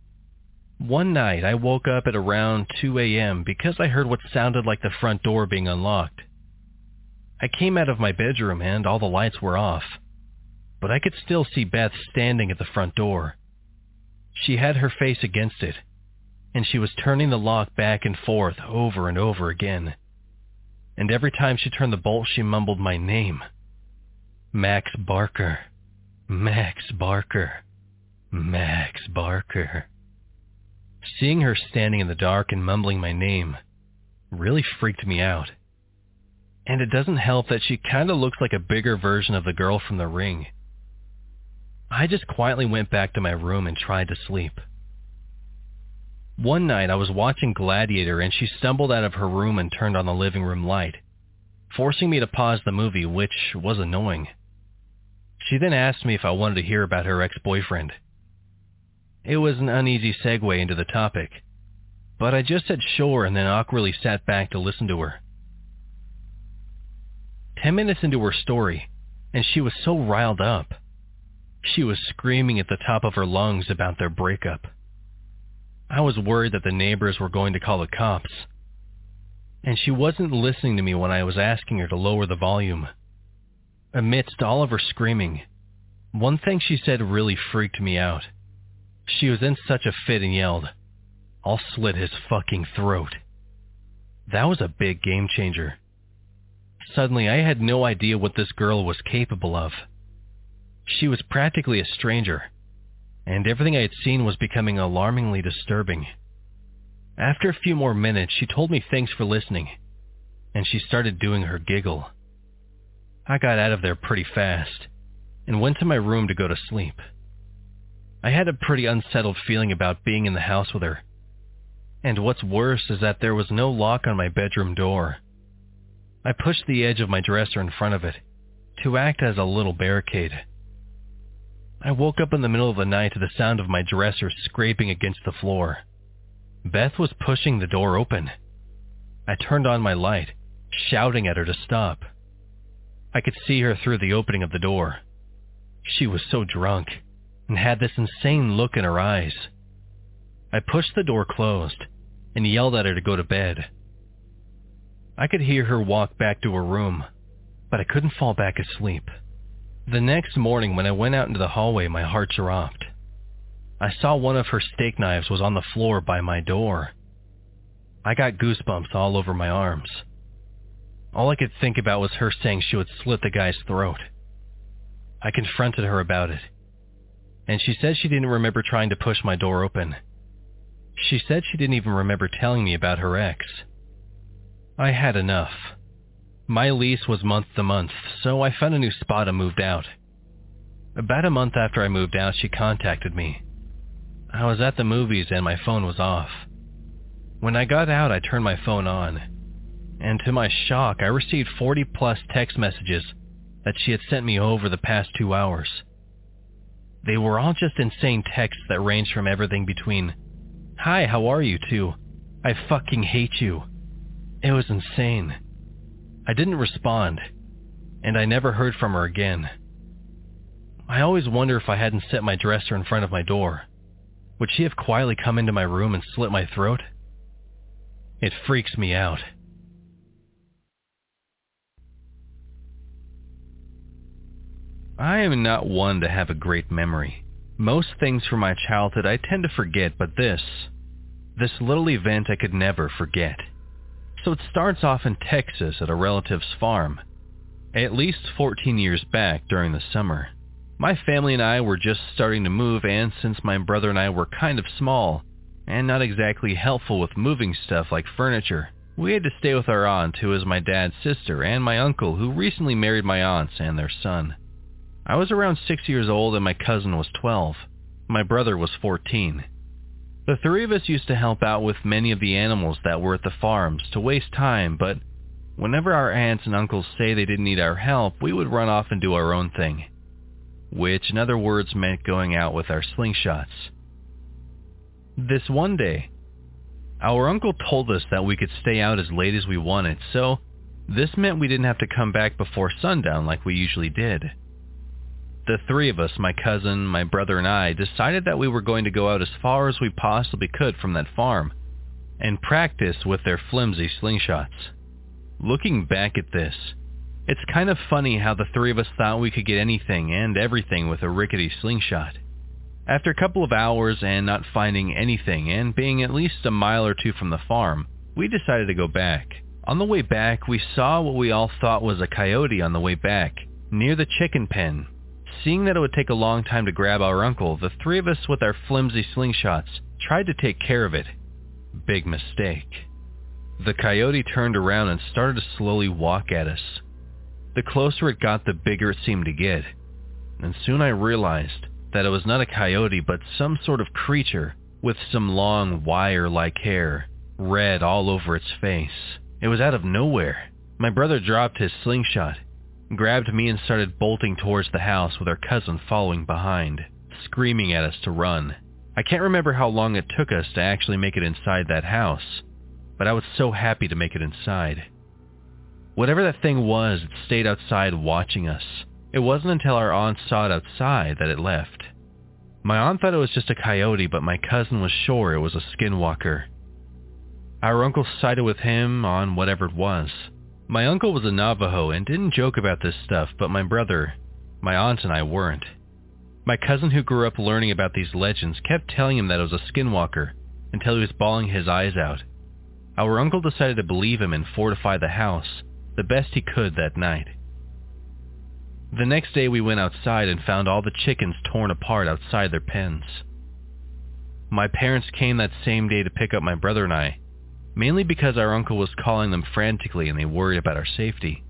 One night, I woke up at around 2 a.m. because I heard what sounded like the front door being unlocked. I came out of my bedroom and all the lights were off, but I could still see Beth standing at the front door. She had her face against it, and she was turning the lock back and forth over and over again. And every time she turned the bolt, she mumbled my name. Max Barker. Max Barker. Max Barker. Seeing her standing in the dark and mumbling my name really freaked me out. And it doesn't help that she kind of looks like a bigger version of the girl from The Ring. I just quietly went back to my room and tried to sleep. One night I was watching Gladiator and she stumbled out of her room and turned on the living room light, forcing me to pause the movie, which was annoying. She then asked me if I wanted to hear about her ex-boyfriend. It was an uneasy segue into the topic, but I just said sure and then awkwardly sat back to listen to her. 10 minutes into her story, and she was so riled up. She was screaming at the top of her lungs about their breakup. I was worried that the neighbors were going to call the cops, and she wasn't listening to me when I was asking her to lower the volume. Amidst all of her screaming, one thing she said really freaked me out. She was in such a fit and yelled, "I'll slit his fucking throat." That was a big game changer. Suddenly, I had no idea what this girl was capable of. She was practically a stranger, and everything I had seen was becoming alarmingly disturbing. After a few more minutes, she told me thanks for listening, and she started doing her giggle. I got out of there pretty fast, and went to my room to go to sleep. I had a pretty unsettled feeling about being in the house with her, and what's worse is that there was no lock on my bedroom door. I pushed the edge of my dresser in front of it, to act as a little barricade. I woke up in the middle of the night to the sound of my dresser scraping against the floor. Beth was pushing the door open. I turned on my light, shouting at her to stop. I could see her through the opening of the door. She was so drunk, and had this insane look in her eyes. I pushed the door closed, and yelled at her to go to bed. I could hear her walk back to her room, but I couldn't fall back asleep. The next morning when I went out into the hallway, my heart dropped. I saw one of her steak knives was on the floor by my door. I got goosebumps all over my arms. All I could think about was her saying she would slit the guy's throat. I confronted her about it, and she said she didn't remember trying to push my door open. She said she didn't even remember telling me about her ex. I had enough. My lease was month to month, so I found a new spot and moved out. About a month after I moved out, she contacted me. I was at the movies and my phone was off. When I got out, I turned my phone on, and to my shock, I received 40+ text messages that she had sent me over the past 2 hours. They were all just insane texts that ranged from everything between, "Hi, how are you?" to, "I fucking hate you." It was insane. I didn't respond, and I never heard from her again. I always wonder if I hadn't set my dresser in front of my door, would she have quietly come into my room and slit my throat? It freaks me out. I am not one to have a great memory. Most things from my childhood I tend to forget, but this little event I could never forget. So it starts off in Texas at a relative's farm, at least 14 years back during the summer. My family and I were just starting to move, and since my brother and I were kind of small and not exactly helpful with moving stuff like furniture, we had to stay with our aunt, who is my dad's sister, and my uncle, who recently married my aunts and their son. I was around 6 years old and my cousin was 12. My brother was 14. The three of us used to help out with many of the animals that were at the farms to waste time, but whenever our aunts and uncles say they didn't need our help, we would run off and do our own thing, which in other words meant going out with our slingshots. This one day, our uncle told us that we could stay out as late as we wanted, so this meant we didn't have to come back before sundown like we usually did. The three of us, my cousin, my brother, and I, decided that we were going to go out as far as we possibly could from that farm and practice with their flimsy slingshots. Looking back at this, it's kind of funny how the three of us thought we could get anything and everything with a rickety slingshot. After a couple of hours and not finding anything and being at least a mile or two from the farm, we decided to go back. On the way back, we saw what we all thought was a coyote on the way back, near the chicken pen. Seeing that it would take a long time to grab our uncle, the three of us with our flimsy slingshots tried to take care of it. Big mistake. The coyote turned around and started to slowly walk at us. The closer it got, the bigger it seemed to get. And soon I realized that it was not a coyote but some sort of creature with some long wire-like hair, red all over its face. It was out of nowhere. My brother dropped his slingshot, grabbed me and started bolting towards the house with our cousin following behind, screaming at us to run. I can't remember how long it took us to actually make it inside that house, but I was so happy to make it inside. Whatever that thing was, it stayed outside watching us. It wasn't until our aunt saw it outside that it left. My aunt thought it was just a coyote, but my cousin was sure it was a skinwalker. Our uncle sided with him on whatever it was. My uncle was a Navajo and didn't joke about this stuff, but my brother, my aunt, and I weren't. My cousin, who grew up learning about these legends, kept telling him that it was a skinwalker until he was bawling his eyes out. Our uncle decided to believe him and fortify the house the best he could that night. The next day we went outside and found all the chickens torn apart outside their pens. My parents came that same day to pick up my brother and I, mainly because our uncle was calling them frantically and they worried about our safety.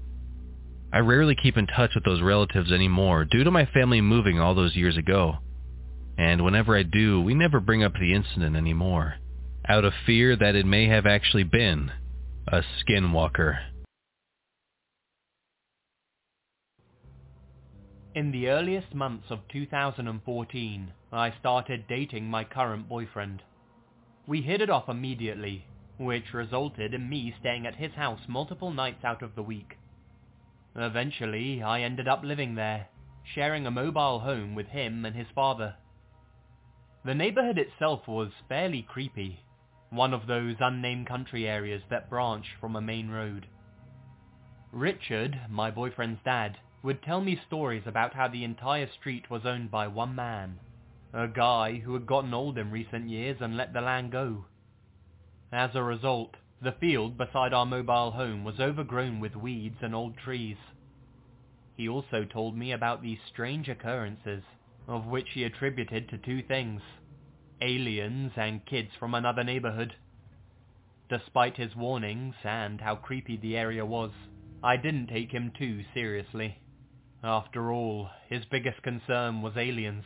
I rarely keep in touch with those relatives anymore due to my family moving all those years ago, and whenever I do, we never bring up the incident anymore, out of fear that it may have actually been a skinwalker. In the earliest months of 2014, I started dating my current boyfriend. We hit it off immediately, which resulted in me staying at his house multiple nights out of the week. Eventually, I ended up living there, sharing a mobile home with him and his father. The neighborhood itself was fairly creepy, one of those unnamed country areas that branch from a main road. Richard, my boyfriend's dad, would tell me stories about how the entire street was owned by one man, a guy who had gotten old in recent years and let the land go. As a result, the field beside our mobile home was overgrown with weeds and old trees. He also told me about these strange occurrences, of which he attributed to two things: aliens and kids from another neighborhood. Despite his warnings and how creepy the area was, I didn't take him too seriously. After all, his biggest concern was aliens.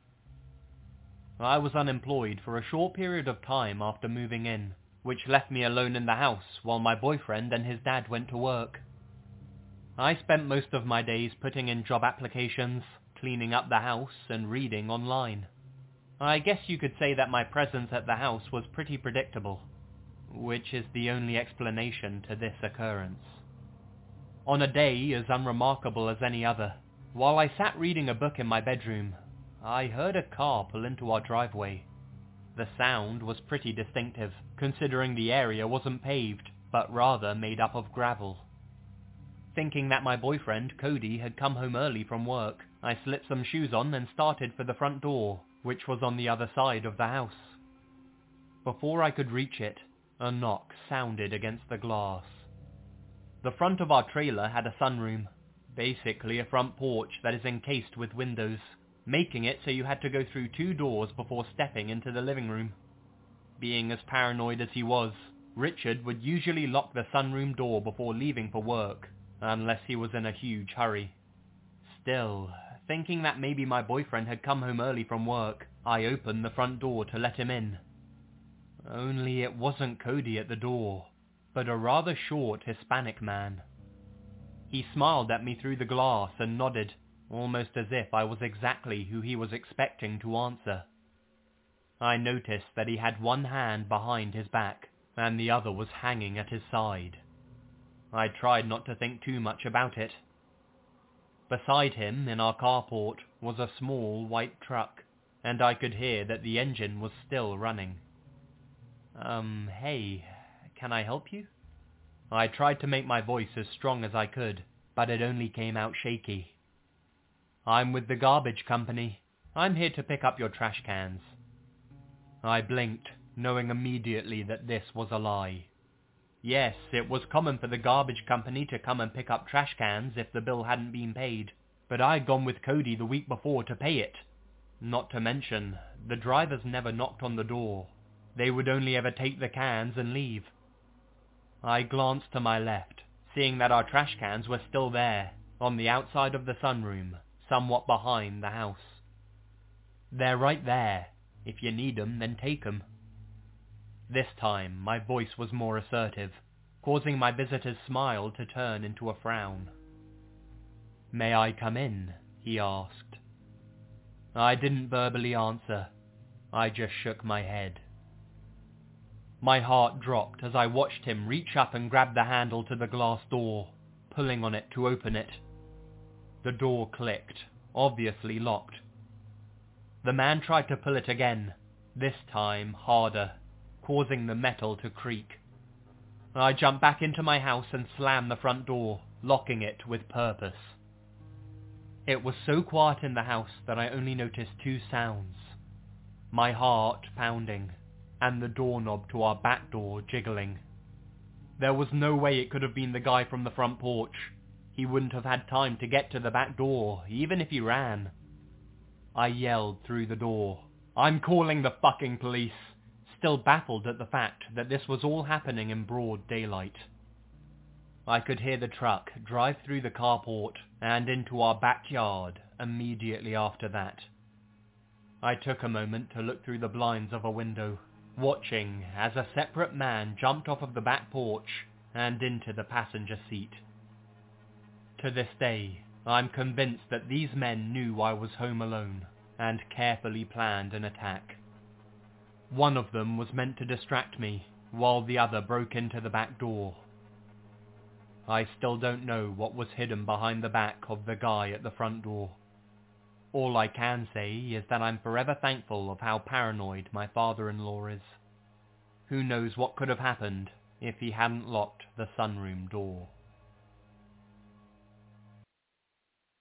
I was unemployed for a short period of time after moving in, which left me alone in the house while my boyfriend and his dad went to work. I spent most of my days putting in job applications, cleaning up the house, and reading online. I guess you could say that my presence at the house was pretty predictable, which is the only explanation to this occurrence. On a day as unremarkable as any other, while I sat reading a book in my bedroom, I heard a car pull into our driveway. The sound was pretty distinctive, considering the area wasn't paved, but rather made up of gravel. Thinking that my boyfriend, Cody, had come home early from work, I slipped some shoes on and started for the front door, which was on the other side of the house. Before I could reach it, a knock sounded against the glass. The front of our trailer had a sunroom, basically a front porch that is encased with windows, making it so you had to go through 2 doors before stepping into the living room. Being as paranoid as he was, Richard would usually lock the sunroom door before leaving for work, unless he was in a huge hurry. Still, thinking that maybe my boyfriend had come home early from work, I opened the front door to let him in. Only it wasn't Cody at the door, but a rather short Hispanic man. He smiled at me through the glass and nodded, almost as if I was exactly who he was expecting to answer. I noticed that he had one hand behind his back, and the other was hanging at his side. I tried not to think too much about it. Beside him, in our carport, was a small white truck, and I could hear that the engine was still running. Hey, can I help you? I tried to make my voice as strong as I could, but it only came out shaky. I'm with the garbage company. I'm here to pick up your trash cans. I blinked, knowing immediately that this was a lie. Yes, it was common for the garbage company to come and pick up trash cans if the bill hadn't been paid, but I'd gone with Cody the week before to pay it. Not to mention, the drivers never knocked on the door. They would only ever take the cans and leave. I glanced to my left, seeing that our trash cans were still there, on the outside of the sunroom, somewhat behind the house. They're right there. If you need 'em, then take 'em. This time, my voice was more assertive, causing my visitor's smile to turn into a frown. "May I come in?" he asked. I didn't verbally answer. I just shook my head. My heart dropped as I watched him reach up and grab the handle to the glass door, pulling on it to open it. The door clicked, obviously locked. The man tried to pull it again, this time harder, causing the metal to creak. I jumped back into my house and slammed the front door, locking it with purpose. It was so quiet in the house that I only noticed 2 sounds: my heart pounding, and the doorknob to our back door jiggling. There was no way it could have been the guy from the front porch. He wouldn't have had time to get to the back door, even if he ran. I yelled through the door, "I'm calling the fucking police," still baffled at the fact that this was all happening in broad daylight. I could hear the truck drive through the carport and into our backyard immediately after that. I took a moment to look through the blinds of a window, watching as a separate man jumped off of the back porch and into the passenger seat. To this day, I'm convinced that these men knew I was home alone and carefully planned an attack. One of them was meant to distract me, while the other broke into the back door. I still don't know what was hidden behind the back of the guy at the front door. All I can say is that I'm forever thankful of how paranoid my father-in-law is. Who knows what could have happened if he hadn't locked the sunroom door.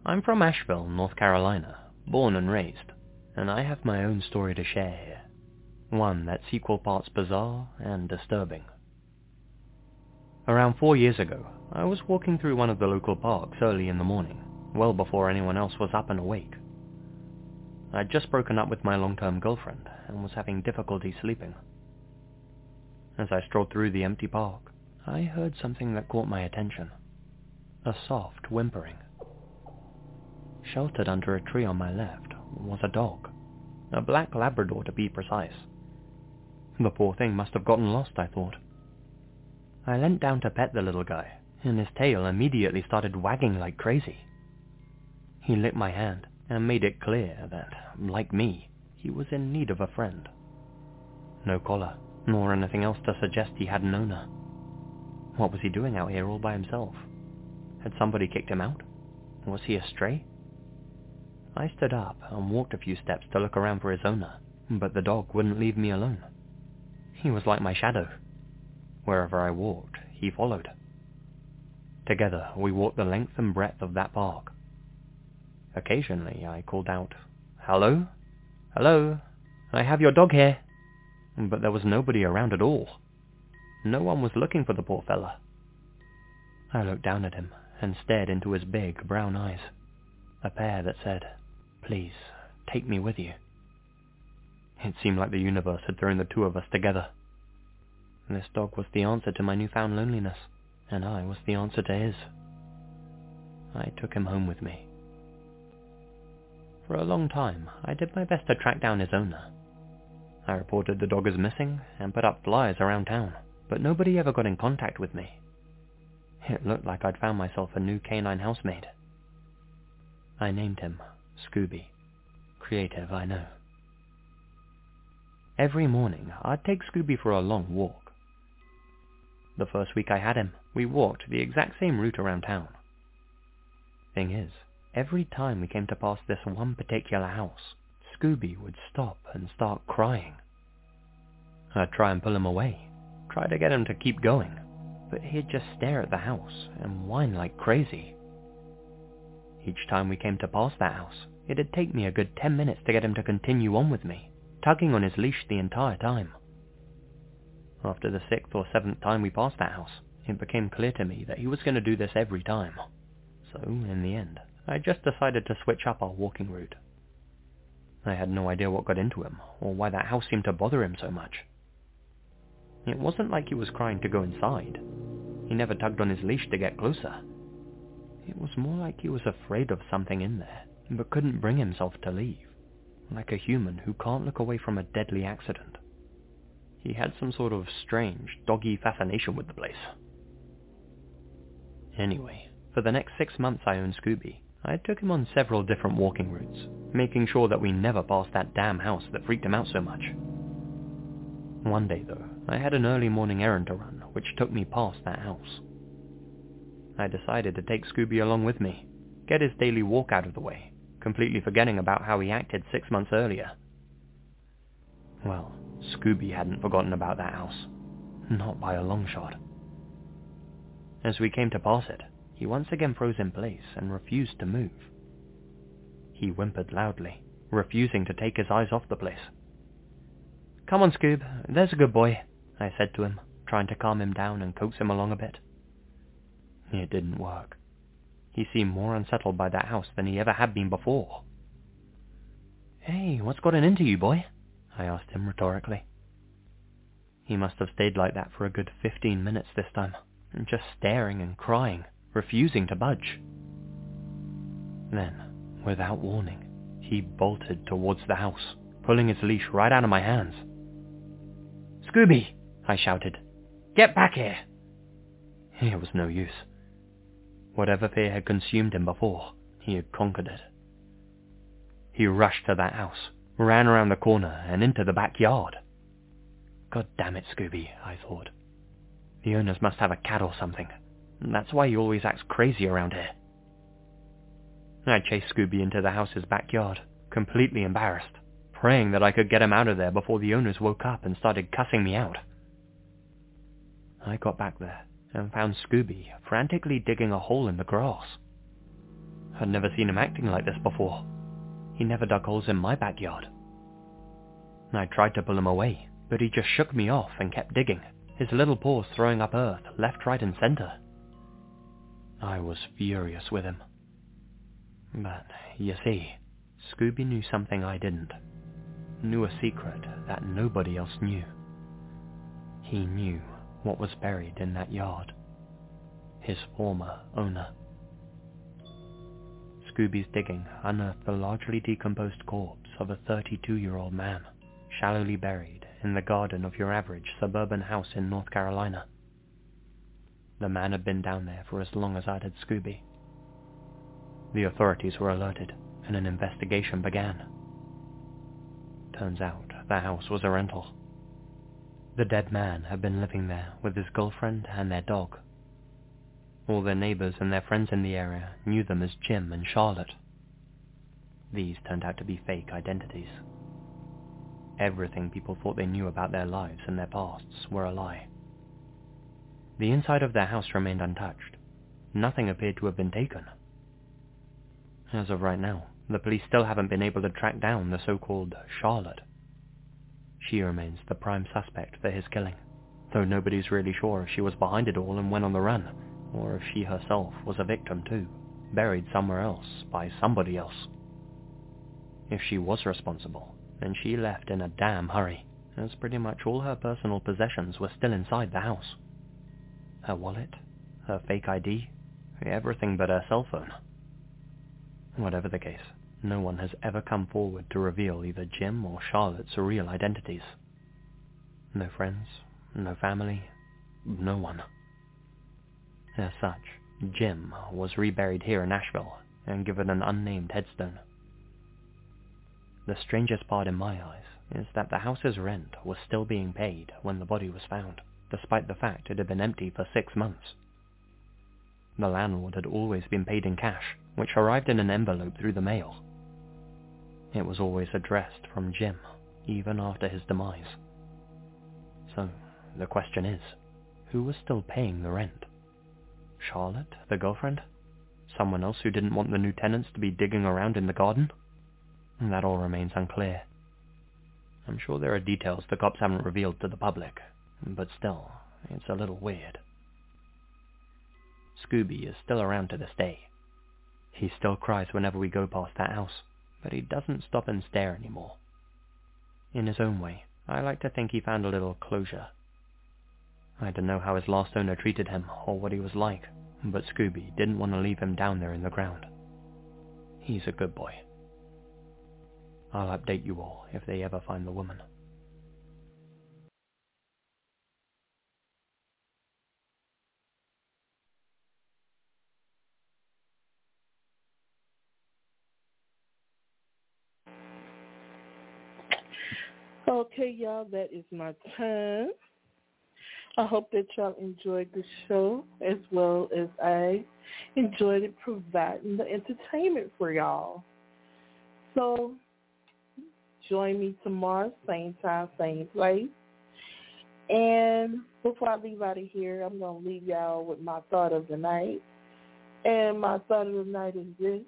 I'm from Asheville, North Carolina, born and raised, and I have my own story to share here. One that's equal parts bizarre and disturbing. Around 4 years ago, I was walking through one of the local parks early in the morning, well before anyone else was up and awake. I'd just broken up with my long-term girlfriend and was having difficulty sleeping. As I strolled through the empty park, I heard something that caught my attention. A soft whimpering. Sheltered under a tree on my left was a dog, a black Labrador to be precise. The poor thing must have gotten lost, I thought. I leant down to pet the little guy, and his tail immediately started wagging like crazy. He licked my hand and made it clear that, like me, he was in need of a friend. No collar, nor anything else to suggest he had an owner. What was he doing out here all by himself? Had somebody kicked him out? Was he a stray? I stood up and walked a few steps to look around for his owner, but the dog wouldn't leave me alone. He was like my shadow. Wherever I walked, he followed. Together, we walked the length and breadth of that park. Occasionally, I called out, "Hello? Hello? I have your dog here." But there was nobody around at all. No one was looking for the poor fella. I looked down at him and stared into his big brown eyes, a pair that said, "Please, take me with you." It seemed like the universe had thrown the two of us together. This dog was the answer to my newfound loneliness, and I was the answer to his. I took him home with me. For a long time, I did my best to track down his owner. I reported the dog as missing and put up flyers around town, but nobody ever got in contact with me. It looked like I'd found myself a new canine housemaid. I named him Scooby. Creative, I know. Every morning, I'd take Scooby for a long walk. The first week I had him, we walked the exact same route around town. Thing is, every time we came to pass this one particular house, Scooby would stop and start crying. I'd try and pull him away, try to get him to keep going, but he'd just stare at the house and whine like crazy. Each time we came to pass that house, it'd take me a good 10 minutes to get him to continue on with me, tugging on his leash the entire time. After the 6th or 7th time we passed that house, it became clear to me that he was going to do this every time. So, in the end, I just decided to switch up our walking route. I had no idea what got into him, or why that house seemed to bother him so much. It wasn't like he was crying to go inside. He never tugged on his leash to get closer. It was more like he was afraid of something in there, but couldn't bring himself to leave, like a human who can't look away from a deadly accident. He had some sort of strange, doggy fascination with the place. Anyway, for the next 6 months I owned Scooby, I took him on several different walking routes, making sure that we never passed that damn house that freaked him out so much. One day, though, I had an early morning errand to run, which took me past that house. I decided to take Scooby along with me, get his daily walk out of the way, completely forgetting about how he acted 6 months earlier. Well, Scooby hadn't forgotten about that house. Not by a long shot. As we came to pass it, he once again froze in place and refused to move. He whimpered loudly, refusing to take his eyes off the place. "Come on, Scoob, there's a good boy," I said to him, trying to calm him down and coax him along a bit. It didn't work. He seemed more unsettled by that house than he ever had been before. "Hey, what's gotten into you, boy?" I asked him rhetorically. He must have stayed like that for a good 15 minutes this time, just staring and crying, refusing to budge. Then, without warning, he bolted towards the house, pulling his leash right out of my hands. "Scooby!" I shouted. "Get back here!" It was no use. Whatever fear had consumed him before, he had conquered it. He rushed to that house, ran around the corner and into the backyard. God damn it, Scooby, I thought. The owners must have a cat or something. That's why he always acts crazy around here. I chased Scooby into the house's backyard, completely embarrassed, praying that I could get him out of there before the owners woke up and started cussing me out. I got back there and found Scooby frantically digging a hole in the grass. I'd never seen him acting like this before. He never dug holes in my backyard. I tried to pull him away, but he just shook me off and kept digging, his little paws throwing up earth left, right and center. I was furious with him. But, you see, Scooby knew something I didn't. Knew a secret that nobody else knew. He knew what was buried in that yard. His former owner. Scooby's digging unearthed the largely decomposed corpse of a 32-year-old man, shallowly buried in the garden of your average suburban house in North Carolina. The man had been down there for as long as I'd had Scooby. The authorities were alerted, and an investigation began. Turns out the house was a rental. The dead man had been living there with his girlfriend and their dog. All their neighbors and their friends in the area knew them as Jim and Charlotte. These turned out to be fake identities. Everything people thought they knew about their lives and their pasts were a lie. The inside of their house remained untouched. Nothing appeared to have been taken. As of right now, the police still haven't been able to track down the so-called Charlotte. She remains the prime suspect for his killing, though nobody's really sure if she was behind it all and went on the run, or if she herself was a victim too, buried somewhere else by somebody else. If she was responsible, then she left in a damn hurry, as pretty much all her personal possessions were still inside the house. Her wallet, her fake ID, everything but her cell phone. Whatever the case, no one has ever come forward to reveal either Jim or Charlotte's real identities. No friends, no family, no one. As such, Jim was reburied here in Asheville and given an unnamed headstone. The strangest part in my eyes is that the house's rent was still being paid when the body was found, despite the fact it had been empty for 6 months. The landlord had always been paid in cash, which arrived in an envelope through the mail. It was always addressed from Jim, even after his demise. So, the question is, who was still paying the rent? Charlotte, the girlfriend? Someone else who didn't want the new tenants to be digging around in the garden? That all remains unclear. I'm sure there are details the cops haven't revealed to the public, but still, it's a little weird. Scooby is still around to this day. He still cries whenever we go past that house, but he doesn't stop and stare anymore. In his own way, I like to think he found a little closure. I don't know how his last owner treated him or what he was like, but Scooby didn't want to leave him down there in the ground. He's a good boy. I'll update you all if they ever find the woman. Okay, y'all, that is my time. I hope that y'all enjoyed the show as well as I enjoyed it providing the entertainment for y'all. So, join me tomorrow, same time, same place. And before I leave out of here, I'm going to leave y'all with my thought of the night. And my thought of the night is this.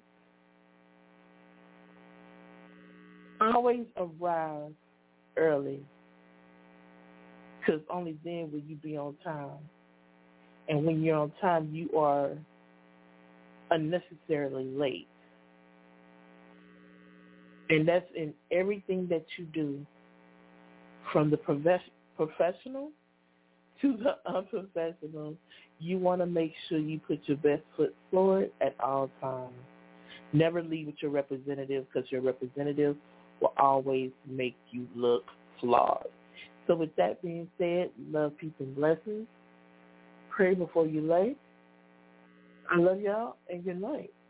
Always arrive early, because only then will you be on time. And when you're on time, you are unnecessarily late. And that's in everything that you do, from the professional to the unprofessional. You want to make sure you put your best foot forward at all times. Never leave with your representative, because your representative will always make you look flawed. So with that being said, love, peace, and blessings. Pray before you lay. I love y'all, and good night.